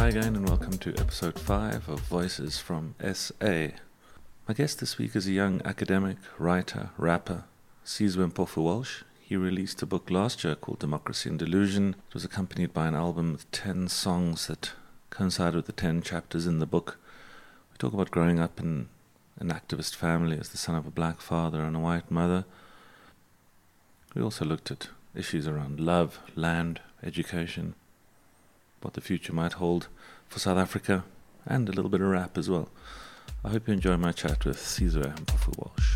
Hi again and welcome to episode 5 of Voices from SA. My guest this week is a young academic, writer, rapper, Sizwe Mpofu-Walsh. He released a book last year called Democracy and Delusion. It was accompanied by an album with 10 songs that coincide with the 10 chapters in the book. We talk about growing up in an activist family as the son of a black father and a white mother. We also looked at issues around love, land, education, what the future might hold for South Africa, and a little bit of rap as well. I hope you enjoy my chat with Sizwe Mpofu-Walsh.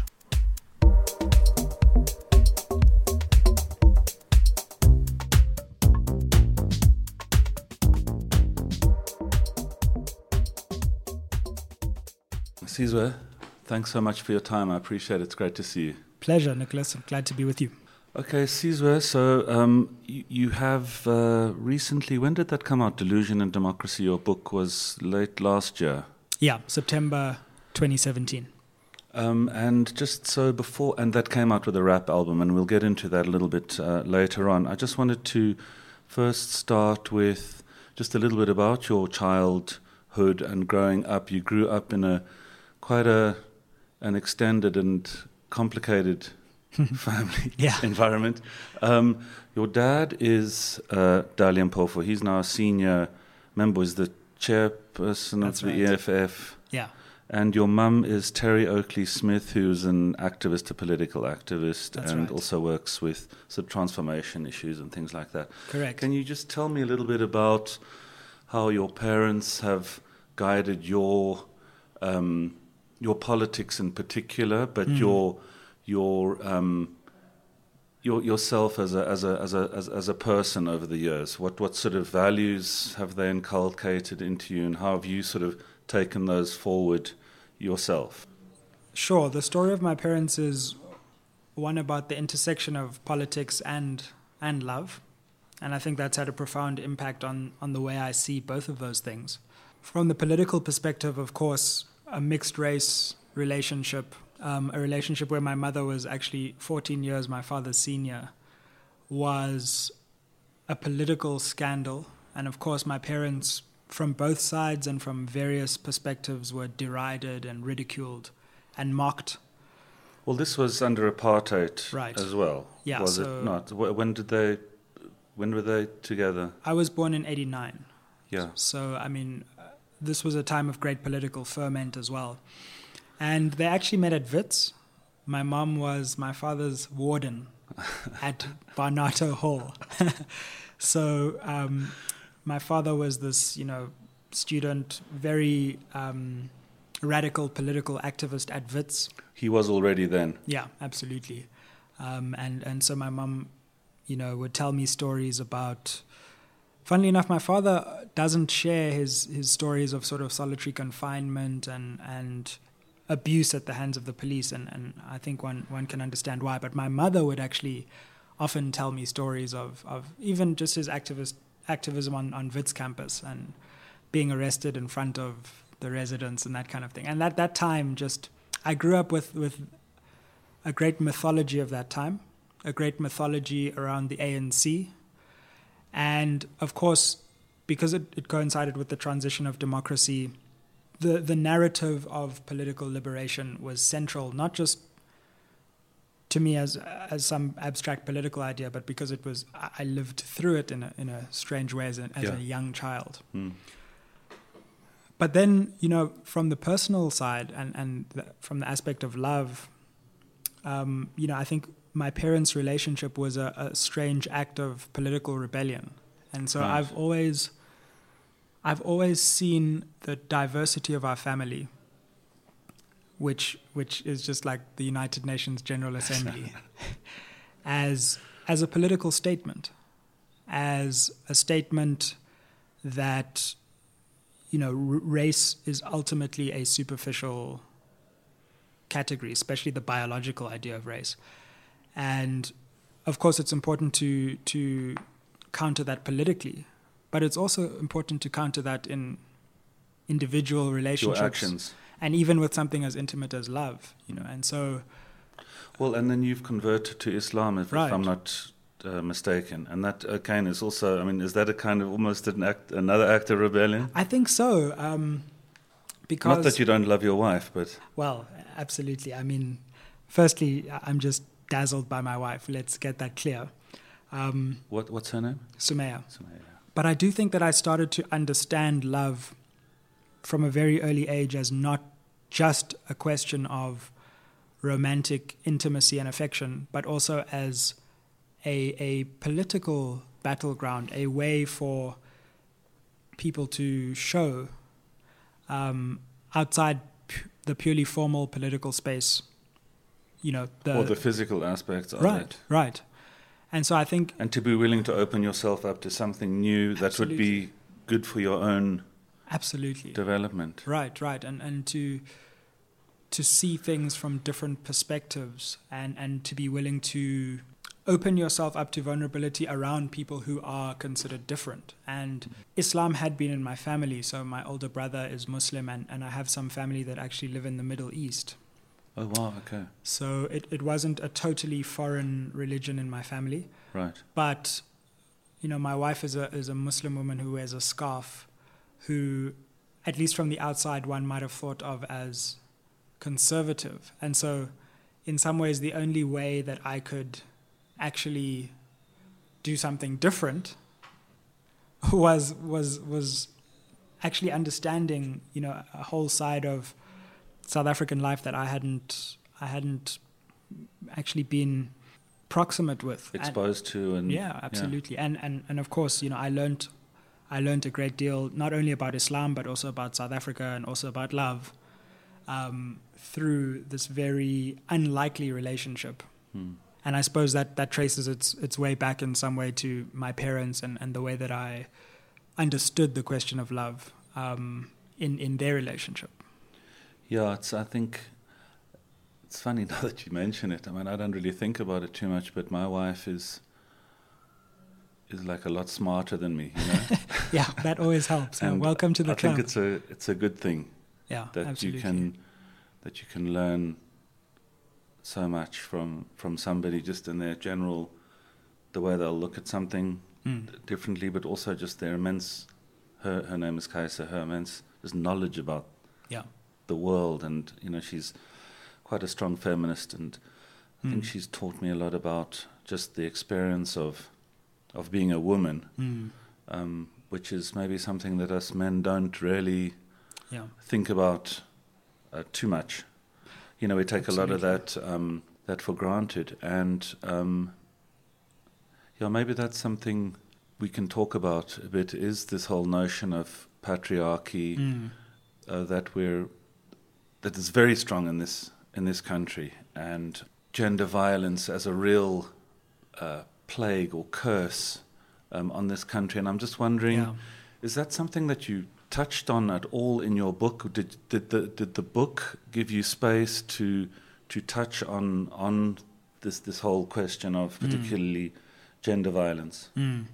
Sizwe, thanks so much for your time. I appreciate it. It's great to see you. Pleasure, Nicholas. I'm glad to be with you. Okay, Sizwe, so you have recently, when did that come out, Delusion and Democracy? Your book was late last year. Yeah, September 2017. And just so before, and that came out with a rap album, and we'll get into that a little bit later on. I just wanted to first start with just a little bit about your childhood and growing up. You grew up in quite an extended and complicated family environment. Your dad is Dali Mpofu. He's now a senior member, is the chairperson of the EFF. Yeah. And your mum is Terry Oakley Smith, who's an activist, a political activist, also works with sort of transformation issues and things like that. Correct. Can you just tell me a little bit about how your parents have guided your politics in particular, but yourself as a person over the years? What sort of values have they inculcated into you, and how have you sort of taken those forward yourself? Sure. The story of my parents is one about the intersection of politics and love, and I think that's had a profound impact on the way I see both of those things. From the political perspective, of course, a mixed race relationship, a relationship where my mother was actually 14 years my father's senior, was a political scandal. And of course, my parents, from both sides and from various perspectives, were derided and ridiculed and mocked. Well, this was under apartheid as well, yeah, was it not? When were they together? I was born in 89. Yeah. So, I mean, this was a time of great political ferment as well. And they actually met at Wits. My mom was my father's warden at Barnard Hall. So my father was this, student, very radical political activist at Wits. He was already then? Yeah, absolutely. And so my mom, would tell me stories about... Funnily enough, my father doesn't share his stories of sort of solitary confinement and abuse at the hands of the police, and I think one can understand why. But my mother would actually often tell me stories of even just his activism on Wits campus and being arrested in front of the residents and that kind of thing. And at that time, I grew up with a great mythology of that time, a great mythology around the ANC. And of course, because it coincided with the transition of democracy, the narrative of political liberation was central, not just to me as some abstract political idea, but because I lived through it in a strange way as a young child. Mm. But then, from the personal side and from the aspect of love, I think my parents' relationship was a strange act of political rebellion. And so I've always seen the diversity of our family, which is just like the United Nations General Assembly, as a political statement, as a statement that, race is ultimately a superficial category, especially the biological idea of race. And of course, it's important to counter that politically, but it's also important to counter that in individual relationships. Your actions. And even with something as intimate as love, and so... Well, and then you've converted to Islam, if I'm not mistaken. And that, again, is also, I mean, is that a kind of almost another act of rebellion? I think so. Because not that you don't love your wife, but... Well, absolutely. I mean, firstly, I'm just dazzled by my wife. Let's get that clear. What's her name? Sumaya. Sumaya. But I do think that I started to understand love from a very early age as not just a question of romantic intimacy and affection, but also as a political battleground, a way for people to show outside the purely formal political space, or the physical aspects of it. Right. And so I think... And to be willing to open yourself up to something new that would be good for your own development. Right. And to see things from different perspectives and to be willing to open yourself up to vulnerability around people who are considered different. And Islam had been in my family, so my older brother is Muslim and I have some family that actually live in the Middle East. Oh, wow, okay. So it wasn't a totally foreign religion in my family. Right. But, my wife is a Muslim woman who wears a scarf, who, at least from the outside, one might have thought of as conservative. And so, in some ways, the only way that I could actually do something different was actually understanding, a whole side of South African life that I hadn't actually been proximate with, exposed to, and yeah, absolutely. Yeah. And of course, I learned a great deal not only about Islam but also about South Africa and also about love through this very unlikely relationship. And I suppose that traces its way back in some way to my parents and the way that I understood the question of love in their relationship. Yeah, I think it's funny now that you mention it. I mean, I don't really think about it too much, but my wife is like a lot smarter than me, Yeah, that always helps. Welcome to the club. I think it's a good thing. Yeah, that absolutely. you can learn so much from somebody just in their general, the way they'll look at something differently, but also just their immense. Her name is Kaisa. Her immense just knowledge about the world, and she's quite a strong feminist, and I think she's taught me a lot about just the experience of being a woman, which is maybe something that us men don't really think about too much. We take a lot of that for granted, and maybe that's something we can talk about a bit. Is this whole notion of patriarchy that is very strong in this country, and gender violence as a real plague or curse on this country. And I'm just wondering, is that something that you touched on at all in your book? Did the book give you space to touch on this whole question of particularly gender violence?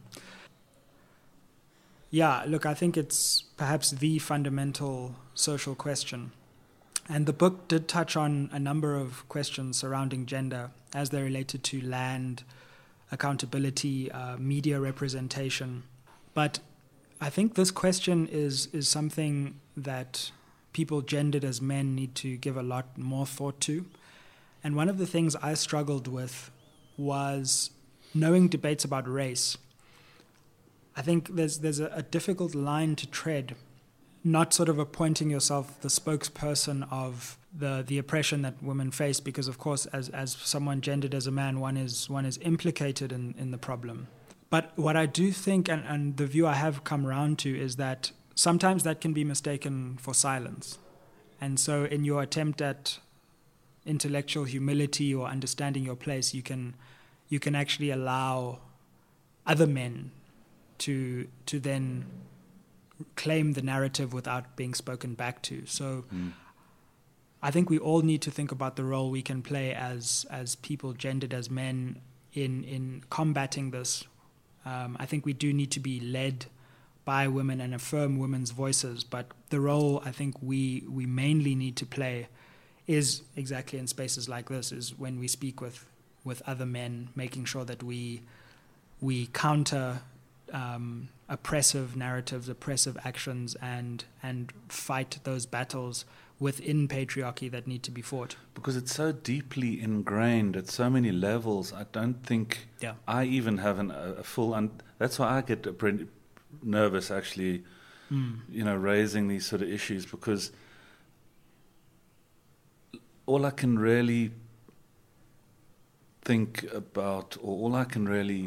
Yeah, look, I think it's perhaps the fundamental social question. And the book did touch on a number of questions surrounding gender as they related to land, accountability, media representation. But I think this question is something that people gendered as men need to give a lot more thought to. And one of the things I struggled with was knowing debates about race. I think there's a difficult line to tread, not sort of appointing yourself the spokesperson of the oppression that women face, because of course as someone gendered as a man, one is implicated in the problem. But what I do think, and the view I have come around to, is that sometimes that can be mistaken for silence. And so in your attempt at intellectual humility or understanding your place, you can actually allow other men to then claim the narrative without being spoken back to. So I think we all need to think about the role we can play as people gendered as men in combating this. I think we do need to be led by women and affirm women's voices, but the role I think we mainly need to play is exactly in spaces like this, is when we speak with other men, making sure that we we counter oppressive narratives, oppressive actions, and fight those battles within patriarchy that need to be fought. Because it's so deeply ingrained at so many levels, I don't think I even have a full... that's why I get pretty nervous, actually, raising these sort of issues, because all I can really think about, or all I can really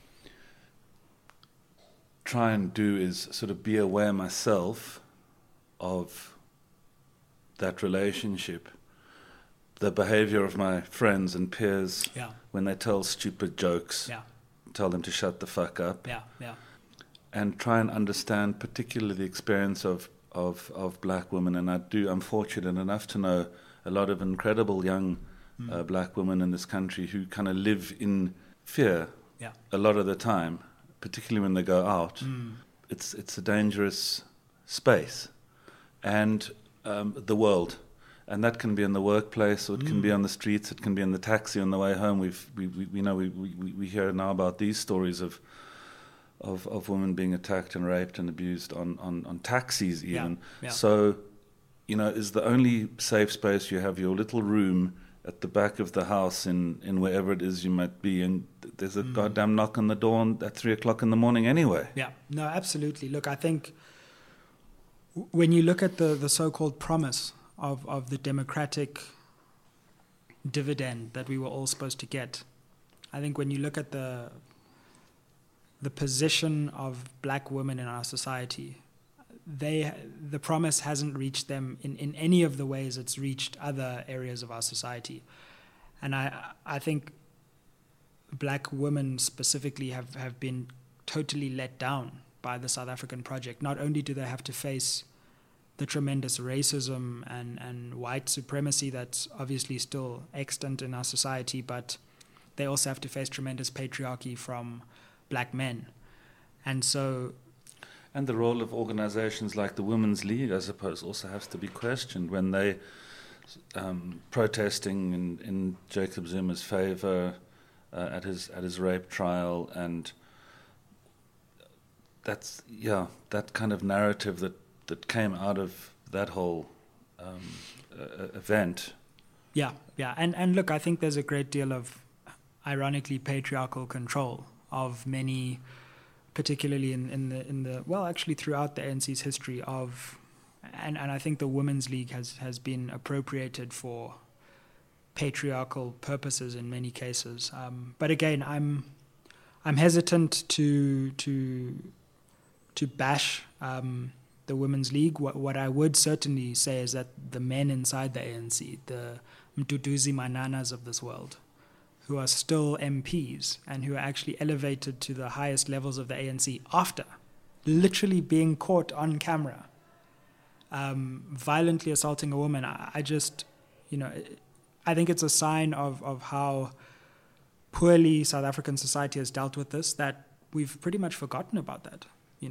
try and do, is sort of be aware myself of that relationship, the behavior of my friends and peers when they tell stupid jokes, tell them to shut the fuck up, and try and understand particularly the experience of black women. And I'm fortunate enough to know a lot of incredible young black women in this country who kind of live in fear a lot of the time, particularly when they go out. It's a dangerous space. And the world, and that can be in the workplace, or it can be on the streets, it can be in the taxi on the way home. We hear now about these stories of women being attacked and raped and abused on taxis even. So, is the only safe space you have your little room at the back of the house in wherever it is you might be, and there's a goddamn knock on the door at 3 o'clock in the morning anyway. Yeah, no, absolutely. Look, I think when you look at the so-called promise of the democratic dividend that we were all supposed to get, I think when you look at the position of black women in our society, the promise hasn't reached them in any of the ways it's reached other areas of our society. And I think black women specifically have been totally let down by the South African project. Not only do they have to face the tremendous racism and white supremacy that's obviously still extant in our society, but they also have to face tremendous patriarchy from black men. And the role of organizations like the Women's League, I suppose, also has to be questioned when they protesting in Jacob Zuma's favor at his rape trial, and that's that kind of narrative that came out of that whole event. And look, I think there's a great deal of, ironically, patriarchal control of many, particularly in the well, actually throughout the ANC's history of, and I think the Women's League has been appropriated for patriarchal purposes in many cases. But again, I'm hesitant to bash the Women's League. What I would certainly say is that the men inside the ANC, the Mduduzi Mananas of this world, who are still MPs and who are actually elevated to the highest levels of the ANC after literally being caught on camera, violently assaulting a woman. I just, I think it's a sign of how poorly South African society has dealt with this, that we've pretty much forgotten about that,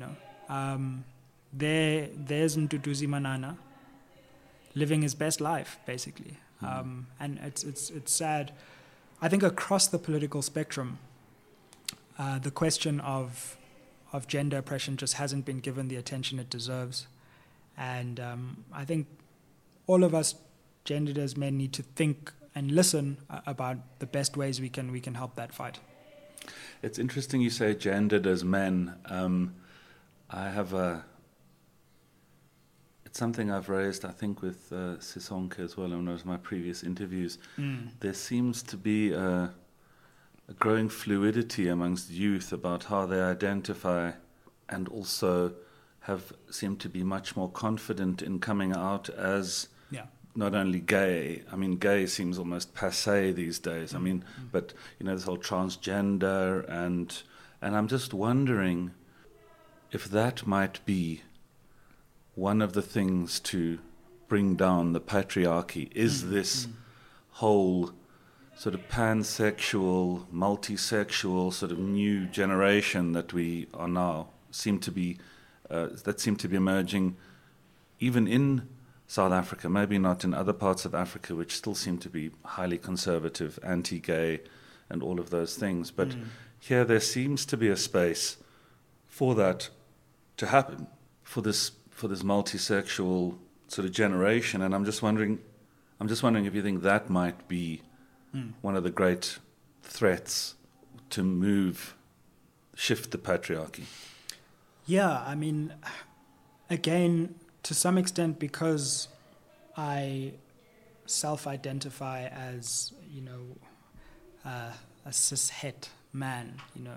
There's Mduduzi Manana living his best life, basically. And it's sad. I think across the political spectrum, the question of gender oppression just hasn't been given the attention it deserves. And I think all of us gendered as men need to think and listen about the best ways we can help that fight. It's interesting you say gendered as men. I have it's something I've raised, I think, with Sisonke as well in one of my previous interviews. There seems to be a growing fluidity amongst youth about how they identify, and also have seemed to be much more confident in coming out as not only gay. I mean, gay seems almost passé these days. I mean, but this whole transgender, and I'm just wondering if that might be one of the things to bring down the patriarchy. Is this whole sort of pansexual, multisexual sort of new generation that we are now seem to be emerging, even in South Africa, maybe not in other parts of Africa, which still seem to be highly conservative, anti-gay, and all of those things. But here there seems to be a space for that to happen, for this multisexual sort of generation. And I'm just wondering if you think that might be one of the great threats to shift the patriarchy. Yeah, I mean, again, to some extent, because I self-identify as, a cishet man,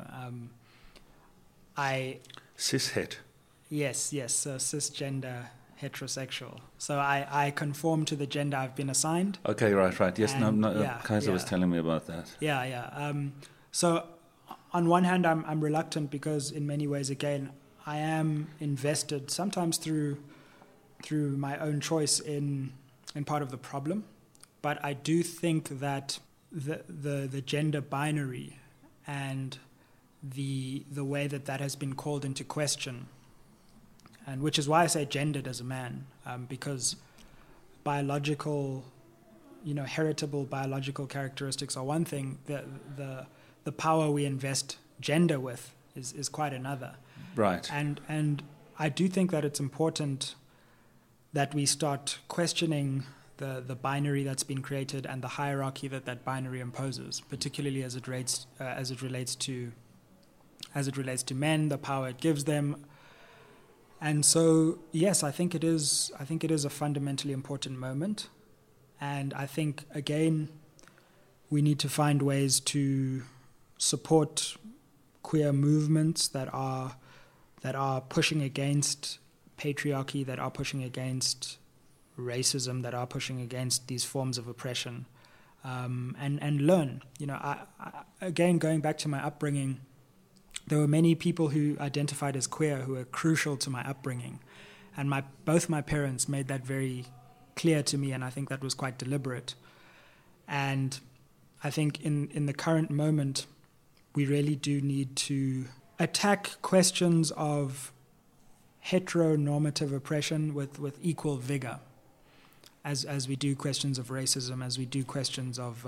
Cishet? Yes, so cisgender heterosexual. So I conform to the gender I've been assigned. Okay, right. Yes, Kaiser was telling me about that. Yeah. So on one hand, I'm reluctant because in many ways, again, I am invested, sometimes through my own choice in part of the problem. But I do think that the gender binary and the way that has been called into question, and which is why I say gendered as a man, because biological, heritable biological characteristics are one thing. The power we invest gender with is quite another. Right. And I do think that it's important that we start questioning the binary that's been created and the hierarchy that binary imposes, particularly as it relates to men, the power it gives them. And so, yes, I think it is a fundamentally important moment. And I think, again, we need to find ways to support queer movements that are pushing against patriarchy, that are pushing against racism, that are pushing against these forms of oppression, and learn. Again, going back to my upbringing, there were many people who identified as queer who were crucial to my upbringing, and both my parents made that very clear to me, and I think that was quite deliberate. And I think in the current moment, we really do need to attack questions of heteronormative oppression with equal vigor, as we do questions of racism, as we do questions of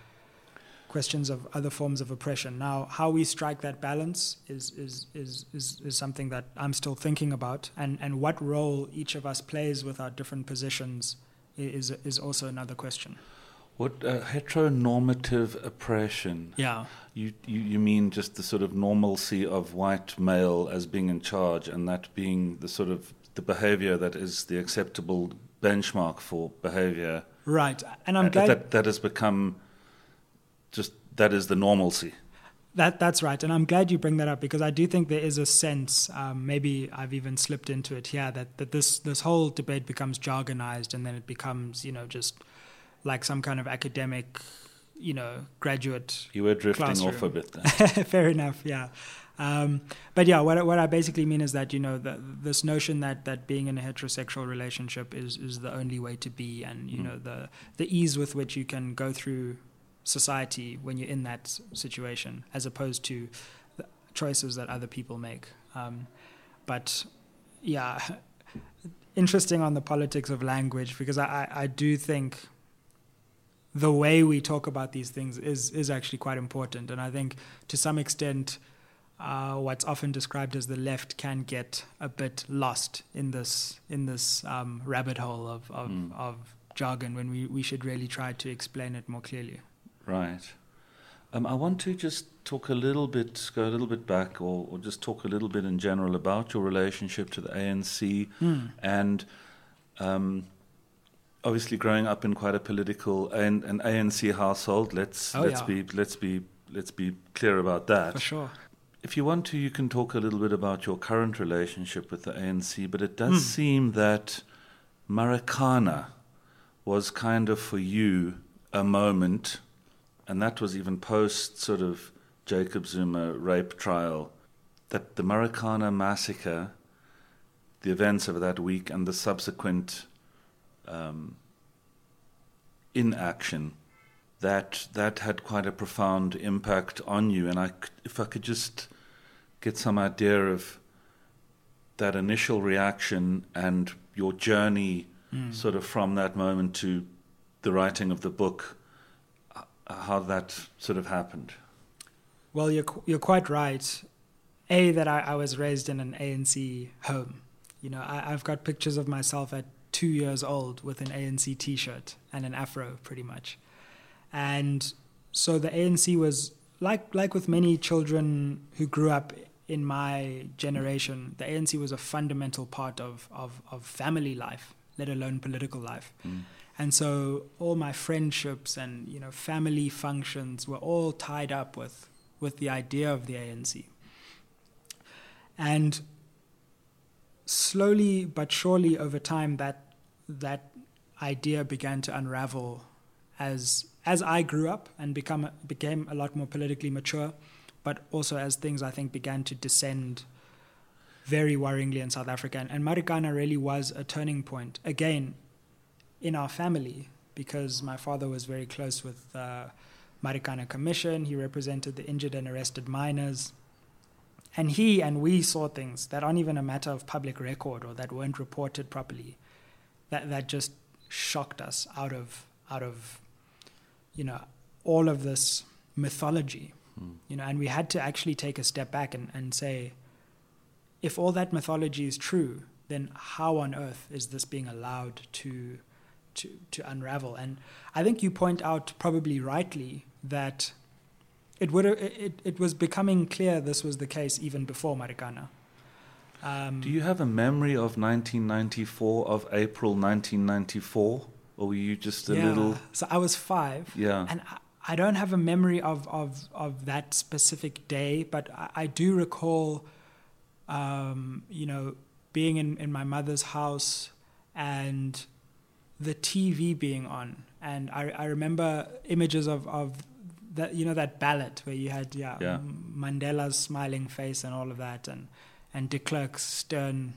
other forms of oppression. Now, how we strike that balance is something that I'm still thinking about, and what role each of us plays with our different positions is also another question. What heteronormative oppression? Yeah. You mean just the sort of normalcy of white male as being in charge, and that being the sort of the behavior that is the acceptable benchmark for behavior. Right. And I'm glad that has become just, that is the normalcy. That's right, and I'm glad you bring that up, because I do think there is a sense, maybe I've even slipped into it here, that this whole debate becomes jargonized, and then it becomes, just like some kind of academic, graduate. You were drifting classroom. Off a bit there. Fair enough, yeah. But yeah, what I basically mean is that, this notion that being in a heterosexual relationship is the only way to be, and, the ease with which you can go through society when you're in that situation, as opposed to the choices that other people make. But yeah, interesting on the politics of language, because I do think the way we talk about these things is actually quite important. And I think to some extent, what's often described as the left can get a bit lost in this rabbit hole of jargon, when we should really try to explain it more clearly. Right. I want to just go a little bit back, or just talk a little bit in general about your relationship to the ANC, and obviously growing up in quite a political and an ANC household. Let's be clear about that. For sure. If you want to, you can talk a little bit about your current relationship with the ANC, but it does seem that Marikana was kind of for you a moment. And that was even post sort of Jacob Zuma rape trial, that the Marikana massacre, the events of that week and the subsequent inaction, that had quite a profound impact on you. And if I could just get some idea of that initial reaction and your journey sort of from that moment to the writing of the book, how that sort of happened. Well, you're quite right. That I was raised in an ANC home. I've got pictures of myself at 2 years old with an ANC T-shirt and an afro, pretty much. And so the ANC was, like with many children who grew up in my generation, the ANC was a fundamental part of family life, let alone political life. And so all my friendships and family functions were all tied up with the idea of the ANC. And slowly but surely over time, that idea began to unravel as I grew up and became a lot more politically mature, but also as things, I think, began to descend very worryingly in South Africa. And Marikana really was a turning point, again, in our family, because my father was very close with Marikana Commission. He represented the injured and arrested miners. And he and we saw things that aren't even a matter of public record or that weren't reported properly, that just shocked us out of all of this mythology. And we had to actually take a step back and say, if all that mythology is true, then how on earth is this being allowed to unravel? And I think you point out, probably rightly, that it was becoming clear this was the case even before Marikana. Do you have a memory of 1994, of April 1994? Or were you just a little... So I was 5. Yeah. And I don't have a memory of that specific day, but I do recall, being in my mother's house and the TV being on. And I remember images of that, that ballot where you had Mandela's smiling face and all of that, and de Klerk's stern.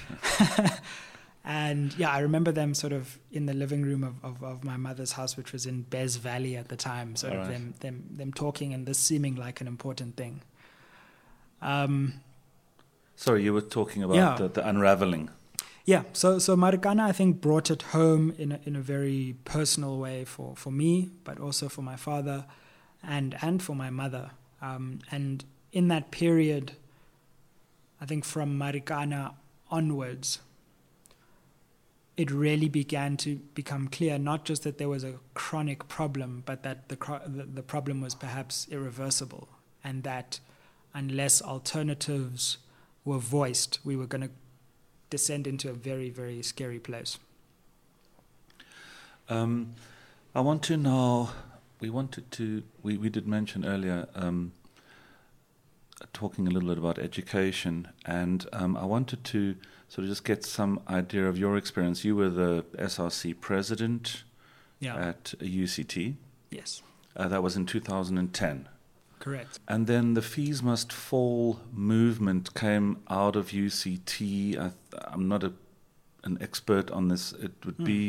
And I remember them sort of in the living room of my mother's house, which was in Bez Valley at the time, sort of them talking and this seeming like an important thing. Sorry, you were talking about the unraveling. Yeah, so Marikana, I think, brought it home in a very personal way for me, but also for my father and for my mother. And in that period, I think from Marikana onwards, it really began to become clear, not just that there was a chronic problem, but that the problem was perhaps irreversible, and that unless alternatives were voiced, we were going to descend into a very, very scary place. I want to now, we did mention earlier, talking a little bit about education, and I wanted to sort of just get some idea of your experience. You were the SRC president at UCT. Yes. That was in 2010. Correct. And then the Fees Must Fall movement came out of UCT. I'm not an expert on this. It would be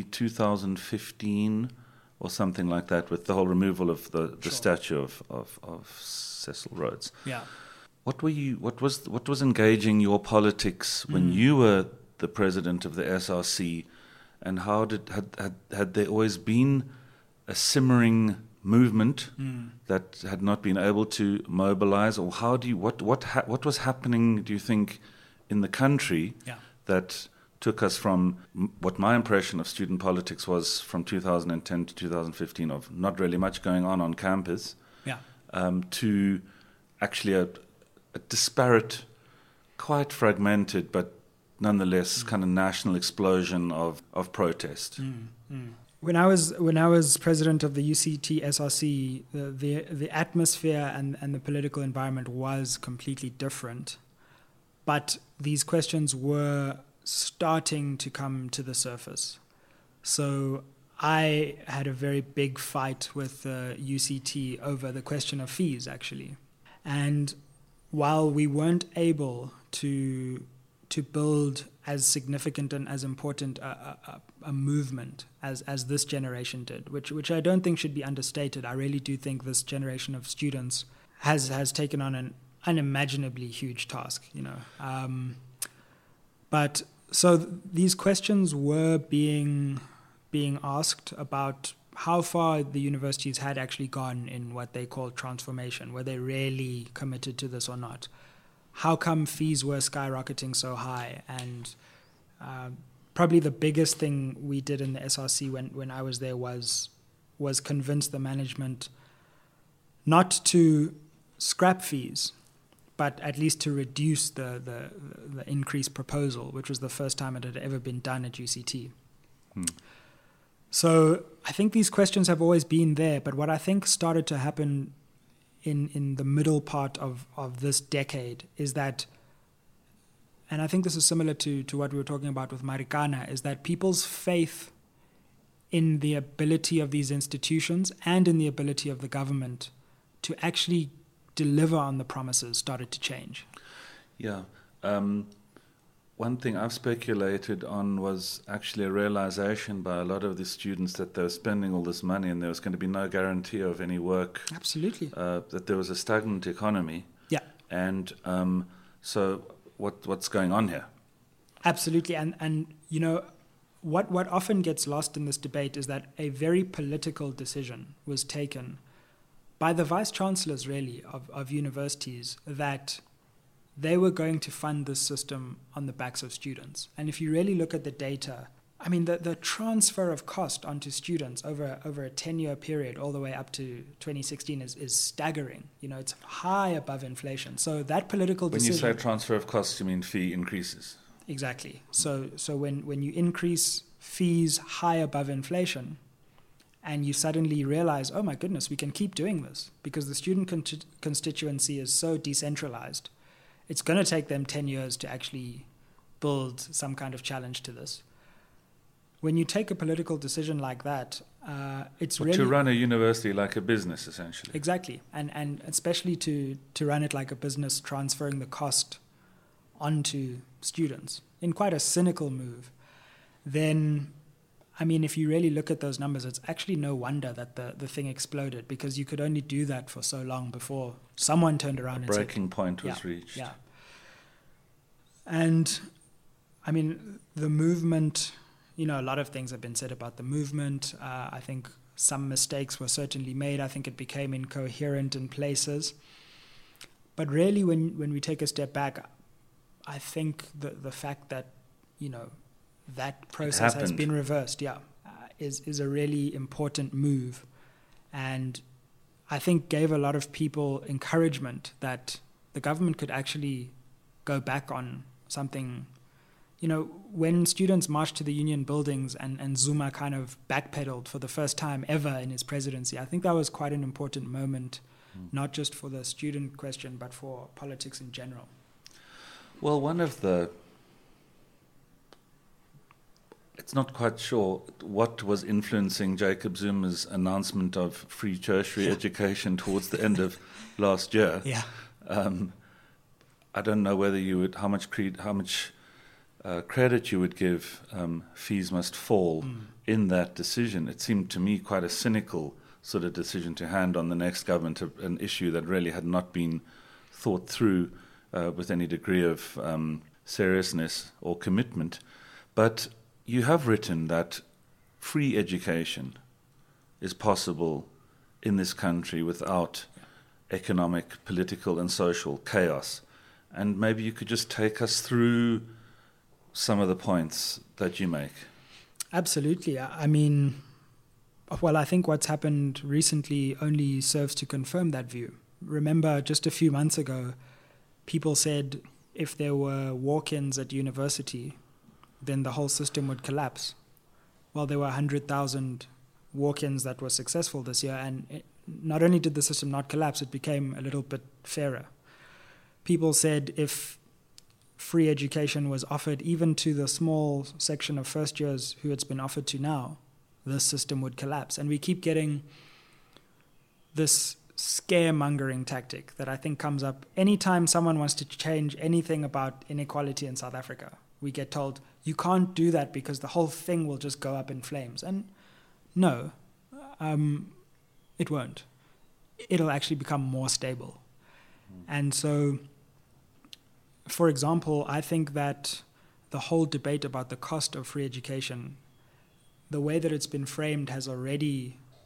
2015 or something like that, with the whole removal of the statue of Cecil Rhodes. Yeah. What was engaging your politics when you were the president of the SRC, and how had there always been a simmering movement that had not been able to mobilize, or what was happening, do you think, in the country that took us from what my impression of student politics was from 2010 to 2015 of not really much going on campus, to actually a disparate, quite fragmented, but nonetheless kind of national explosion of protest. When I was president of the UCT SRC, the atmosphere and the political environment was completely different, but these questions were starting to come to the surface. So I had a very big fight with UCT over the question of fees, actually, and while we weren't able to build as significant and as important a movement as this generation did, which I don't think should be understated. I really do think this generation of students has taken on an unimaginably huge task, But so these questions were being asked about how far the universities had actually gone in what they call transformation, were they really committed to this or not? How come fees were skyrocketing so high? And probably the biggest thing we did in the SRC when I was there was convince the management not to scrap fees, but at least to reduce the increased proposal, which was the first time it had ever been done at UCT. So I think these questions have always been there, but what I think started to happen in the middle part of this decade is that, and I think this is similar to what we were talking about with Marikana, is that people's faith in the ability of these institutions and in the ability of the government to actually deliver on the promises started to change. Yeah. One thing I've speculated on was actually a realization by a lot of the students that they were spending all this money and there was going to be no guarantee of any work. Absolutely. That there was a stagnant economy. Yeah. And so what's going on here? Absolutely. And you know, what often gets lost in this debate is that a very political decision was taken by the vice-chancellors, really, of universities, that they were going to fund this system on the backs of students. And if you really look at the data, I mean, the transfer of cost onto students over a 10-year period all the way up to 2016 is staggering. You know, it's high above inflation. So that political decision... When you say transfer of costs, you mean fee increases? Exactly. So when you increase fees high above inflation, and you suddenly realize, oh my goodness, we can keep doing this because the student constituency is so decentralized. It's going to take them 10 years to actually build some kind of challenge to this. When you take a political decision like that, it's really... To run a university like a business, essentially. Exactly. And especially to run it like a business, transferring the cost onto students in quite a cynical move, then... I mean, if you really look at those numbers, it's actually no wonder that the thing exploded, because you could only do that for so long before someone turned around and said... breaking point was reached. Yeah. And, I mean, the movement, you know, a lot of things have been said about the movement. I think some mistakes were certainly made. I think it became incoherent in places. But really, when we take a step back, I think the fact that, you know, that process has been reversed, is a really important move, and I think gave a lot of people encouragement that the government could actually go back on something. You know, when students marched to the union buildings and Zuma kind of backpedaled for the first time ever in his presidency, I think that was quite an important moment, not just for the student question, but for politics in general. Well, one of the... It's not quite sure what was influencing Jacob Zuma's announcement of free tertiary education towards the end of last year. Yeah. I don't know whether you would, how much credit you would give fees must fall in that decision. It seemed to me quite a cynical sort of decision to hand on the next government an issue that really had not been thought through with any degree of seriousness or commitment. But you have written that free education is possible in this country without economic, political, and social chaos. And maybe you could just take us through some of the points that you make. Absolutely. I mean, well, I think what's happened recently only serves to confirm that view. Remember, just a few months ago, people said if there were walk-ins at university, then the whole system would collapse. Well, there were 100,000 walk-ins that were successful this year, and not only did the system not collapse, it became a little bit fairer. People said if free education was offered even to the small section of first years who it's been offered to now, the system would collapse. And we keep getting this scaremongering tactic that I think comes up anytime someone wants to change anything about inequality in South Africa. We get told, you can't do that because the whole thing will just go up in flames. And no, it won't. It'll actually become more stable. And so, for example, I think that the whole debate about the cost of free education, the way that it's been framed has already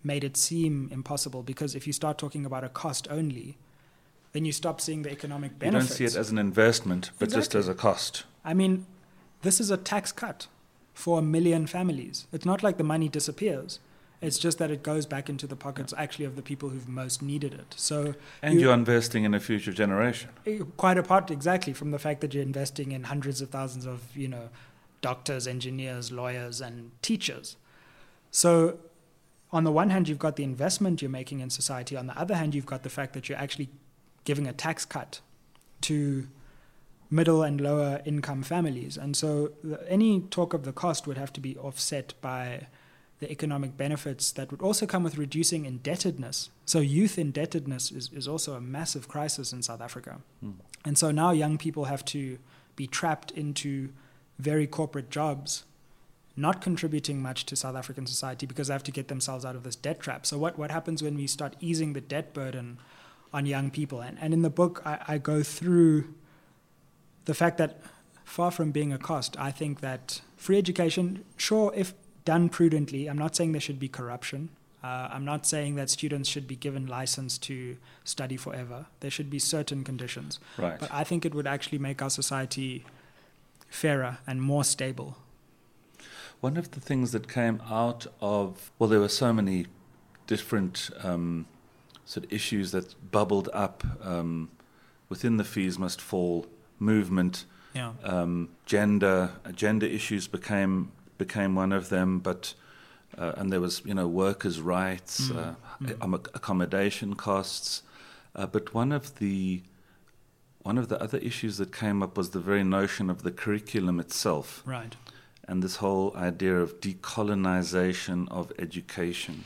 made it seem impossible, because if you start talking about a cost only, then you stop seeing the economic benefits. You don't see it as an investment, but Exactly. just as a cost. I mean, this is a tax cut for 1 million families. It's not like the money disappears. It's just that it goes back into the pockets actually of the people who've most needed it. So And you're investing in a future generation. quite apart exactly from the fact that you're investing in hundreds of thousands of, doctors, engineers, lawyers, and teachers. So on the one hand, you've got the investment you're making in society. On the other hand, you've got the fact that you're actually giving a tax cut to middle and lower income families. And so any talk of the cost would have to be offset by the economic benefits that would also come with reducing indebtedness. So youth indebtedness is also a massive crisis in South Africa. And so now young people have to be trapped into very corporate jobs, not contributing much to South African society because they have to get themselves out of this debt trap. So what happens when we start easing the debt burden on young people? And in the book, I go through the fact that far from being a cost, I think that free education, sure, if done prudently, I'm not saying there should be corruption. I'm not saying that students should be given license to study forever. There should be certain conditions. Right. But I think it would actually make our society fairer and more stable. One of the things that came out of, well, there were so many different sort of issues that bubbled up within the Fees Must Fall movement. Yeah. Gender issues became one of them, but and there was workers' rights, accommodation costs, but one of the other issues that came up was the very notion of the curriculum itself. Right. And this whole idea of decolonization of education.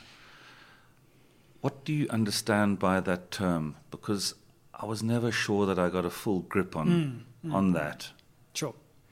What do you understand by that term? Because I was never sure that I got a full grip on that. Sure.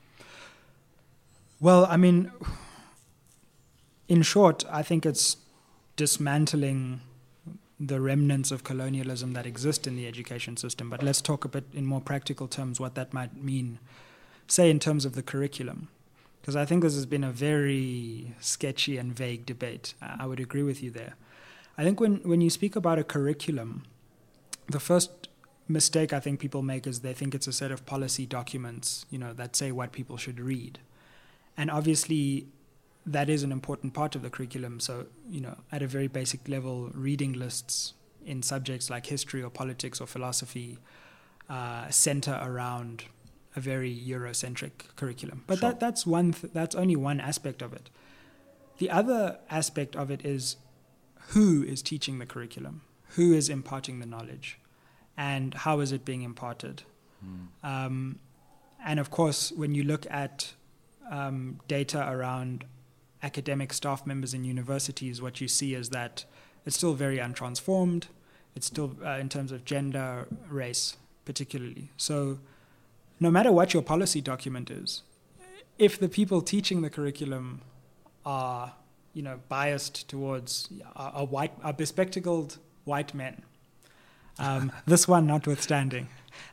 Well, I mean, in short, I think it's dismantling the remnants of colonialism that exist in the education system. But let's talk a bit in more practical terms what that might mean, say in terms of the curriculum. Because I think this has been a very sketchy and vague debate. I would agree with you there. I think when you speak about a curriculum, the first mistake I think people make is they think it's a set of policy documents, that say what people should read. And obviously, that is an important part of the curriculum. So, at a very basic level, reading lists in subjects like history or politics or philosophy center around a very Eurocentric curriculum. But Sure. that's only one aspect of it. The other aspect of it is who is teaching the curriculum, who is imparting the knowledge, and how is it being imparted. And of course, when you look at data around academic staff members in universities, what you see is that it's still very untransformed. It's still in terms of gender, race, particularly. So no matter what your policy document is, if the people teaching the curriculum are, biased towards are bespectacled white men, this one notwithstanding,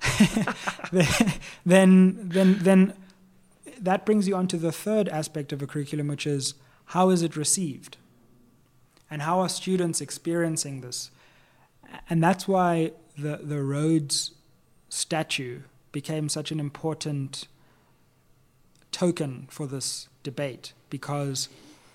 then that brings you on to the third aspect of a curriculum, which is how is it received? And how are students experiencing this? And that's why the Rhodes statue became such an important token for this debate, because,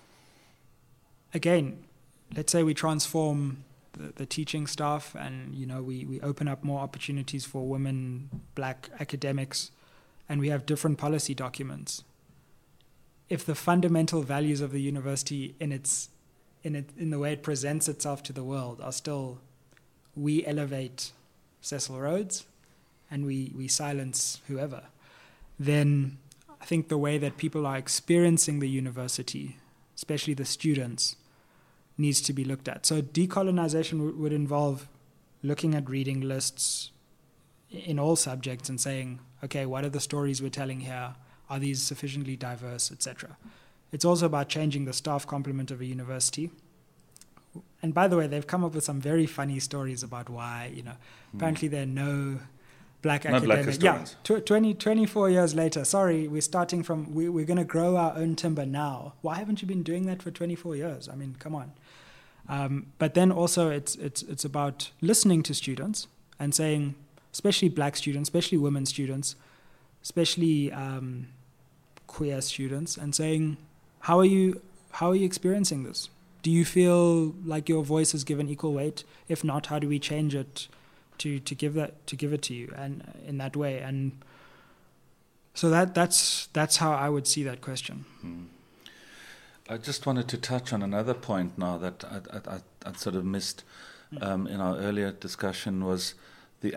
again, let's say we transform the teaching staff and, we open up more opportunities for women, black academics, and we have different policy documents. If the fundamental values of the university in the way it presents itself to the world are still, we elevate Cecil Rhodes and we silence whoever, then I think the way that people are experiencing the university, especially the students, needs to be looked at. So decolonization would involve looking at reading lists in all subjects and saying, okay, what are the stories we're telling here? Are these sufficiently diverse, etc.? It's also about changing the staff complement of a university. And by the way, they've come up with some very funny stories about why, apparently there are no black academics. Yeah, 24 years later, sorry, we're starting from, we're going to grow our own timber now. Why haven't you been doing that for 24 years? I mean, come on. But then also it's about listening to students and saying, especially black students, especially women students, especially queer students, and saying, how are you experiencing this? Do you feel like your voice is given equal weight? If not, how do we change it to give it to you and in that way? And so that's how I would see that question. I just wanted to touch on another point now that I sort of missed in our earlier discussion, was the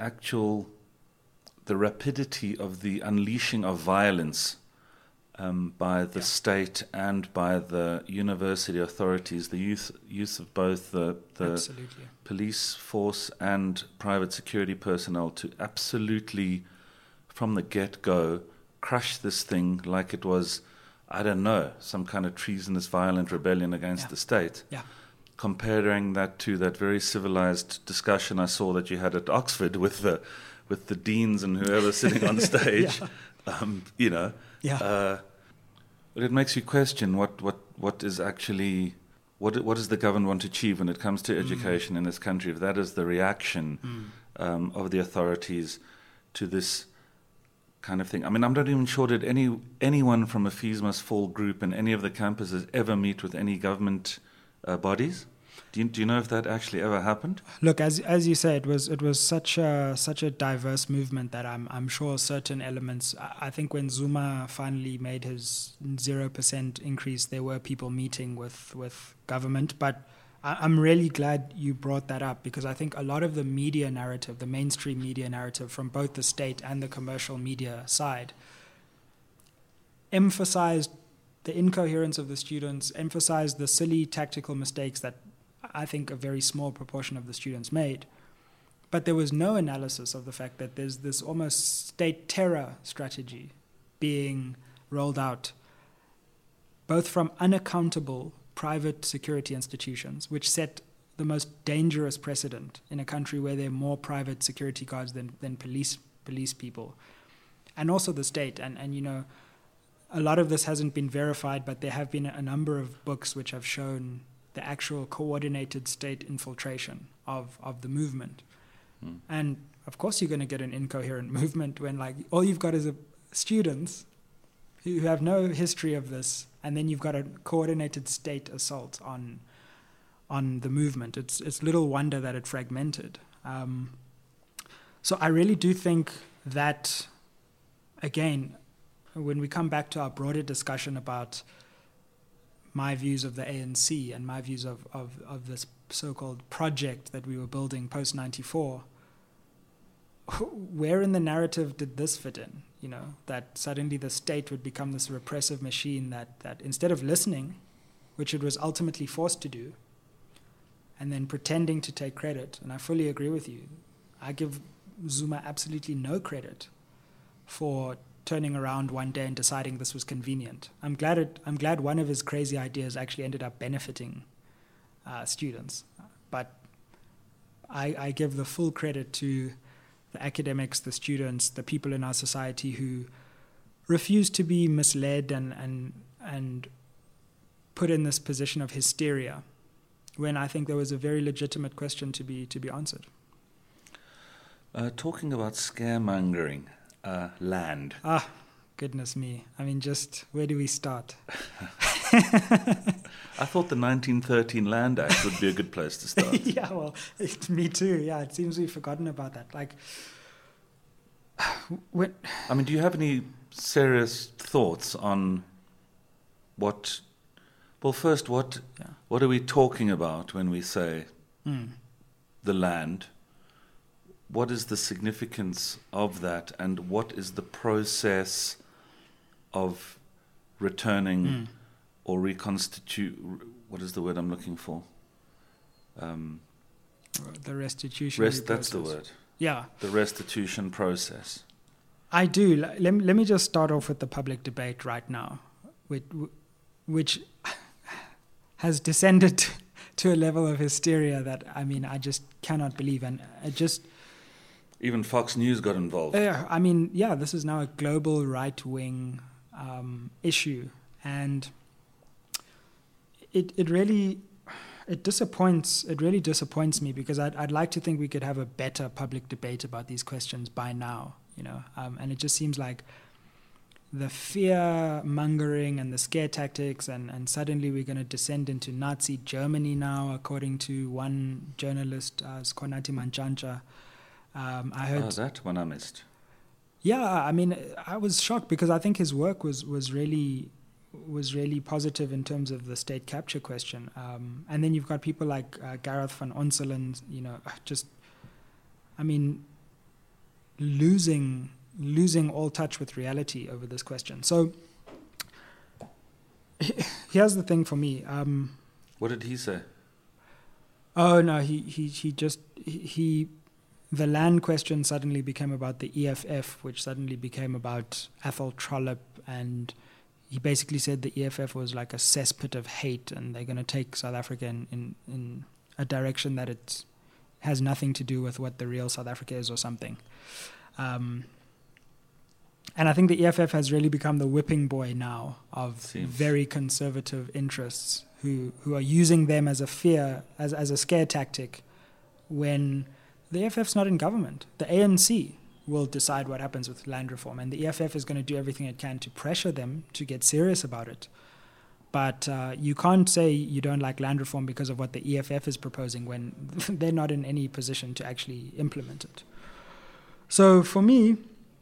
rapidity of the unleashing of violence by the state and by the university authorities, the use of both the Absolutely. police force and private security personnel to absolutely, from the get-go, crush this thing like it was, I don't know, some kind of treasonous, violent rebellion against the state. Yeah. Comparing that to that very civilized discussion I saw that you had at Oxford with the deans and whoever sitting on stage, but it makes you question what is actually what does the government want to achieve when it comes to education in this country? If that is the reaction of the authorities to this kind of thing. I mean, I'm not even sure did anyone from a Fees Must Fall group in any of the campuses ever meet with any government bodies? Do you know if that actually ever happened? Look, as you say, it was such a diverse movement that I'm sure certain elements. I think when Zuma finally made his 0% increase, there were people meeting with government. But I'm really glad you brought that up, because I think a lot of the media narrative, the mainstream media narrative from both the state and the commercial media side, emphasized the incoherence of the students, emphasized the silly tactical mistakes that I think a very small proportion of the students made. But there was no analysis of the fact that there's this almost state terror strategy being rolled out, both from unaccountable private security institutions, which set the most dangerous precedent in a country where there are more private security guards than police people, and also the state. And you know, a lot of this hasn't been verified, but there have been a number of books which have shown the actual coordinated state infiltration of the movement. And of course you're going to get an incoherent movement when like all you've got is students who have no history of this, and then you've got a coordinated state assault on the movement. It's little wonder that it fragmented. So I really do think that, again, when we come back to our broader discussion about my views of the ANC and my views of this so-called project that we were building post-94, where in the narrative did this fit in? You know, that suddenly the state would become this repressive machine that instead of listening, which it was ultimately forced to do, and then pretending to take credit, and I fully agree with you, I give Zuma absolutely no credit for turning around one day and deciding this was convenient. I'm glad one of his crazy ideas actually ended up benefiting students. But I give the full credit to the academics, the students, the people in our society who refuse to be misled and put in this position of hysteria, when I think there was a very legitimate question to be answered. Talking about scaremongering, land. Ah, goodness me. I mean, just where do we start? I thought the 1913 Land Act would be a good place to start. Yeah, well, me too. Yeah, it seems we've forgotten about that. Like, I mean, do you have any serious thoughts on what... Well, first, what are we talking about when we say the land? What is the significance of that, and what is the process of returning or reconstitute? What is the word I'm looking for? The restitution. That's the word. Yeah. The restitution process. I do. Let me just start off with the public debate right now, which has descended to a level of hysteria that, I mean, I just cannot believe. And it just... Even Fox News got involved. I mean, yeah, this is now a global right-wing issue. And it really it disappoints. It really disappoints me because I'd like to think we could have a better public debate about these questions by now. And it just seems like the fear mongering and the scare tactics, and suddenly we're going to descend into Nazi Germany now, according to one journalist, Skonati Mantshantsha. I heard that one I missed. Yeah, I mean, I was shocked because I think his work was really positive in terms of the state capture question. And then you've got people like Gareth van Onselen, losing all touch with reality over this question. So here's the thing for me. What did he say? Oh no, the land question suddenly became about the EFF, which suddenly became about Athol Trollip, and he basically said the EFF was like a cesspit of hate, and they're going to take South Africa in a direction that it has nothing to do with what the real South Africa is or something. And I think the EFF has really become the whipping boy now of very conservative interests who are using them as a fear, as a scare tactic, when the EFF's not in government. The ANC will decide what happens with land reform, and the EFF is going to do everything it can to pressure them to get serious about it. But you can't say you don't like land reform because of what the EFF is proposing when they're not in any position to actually implement it. So for me,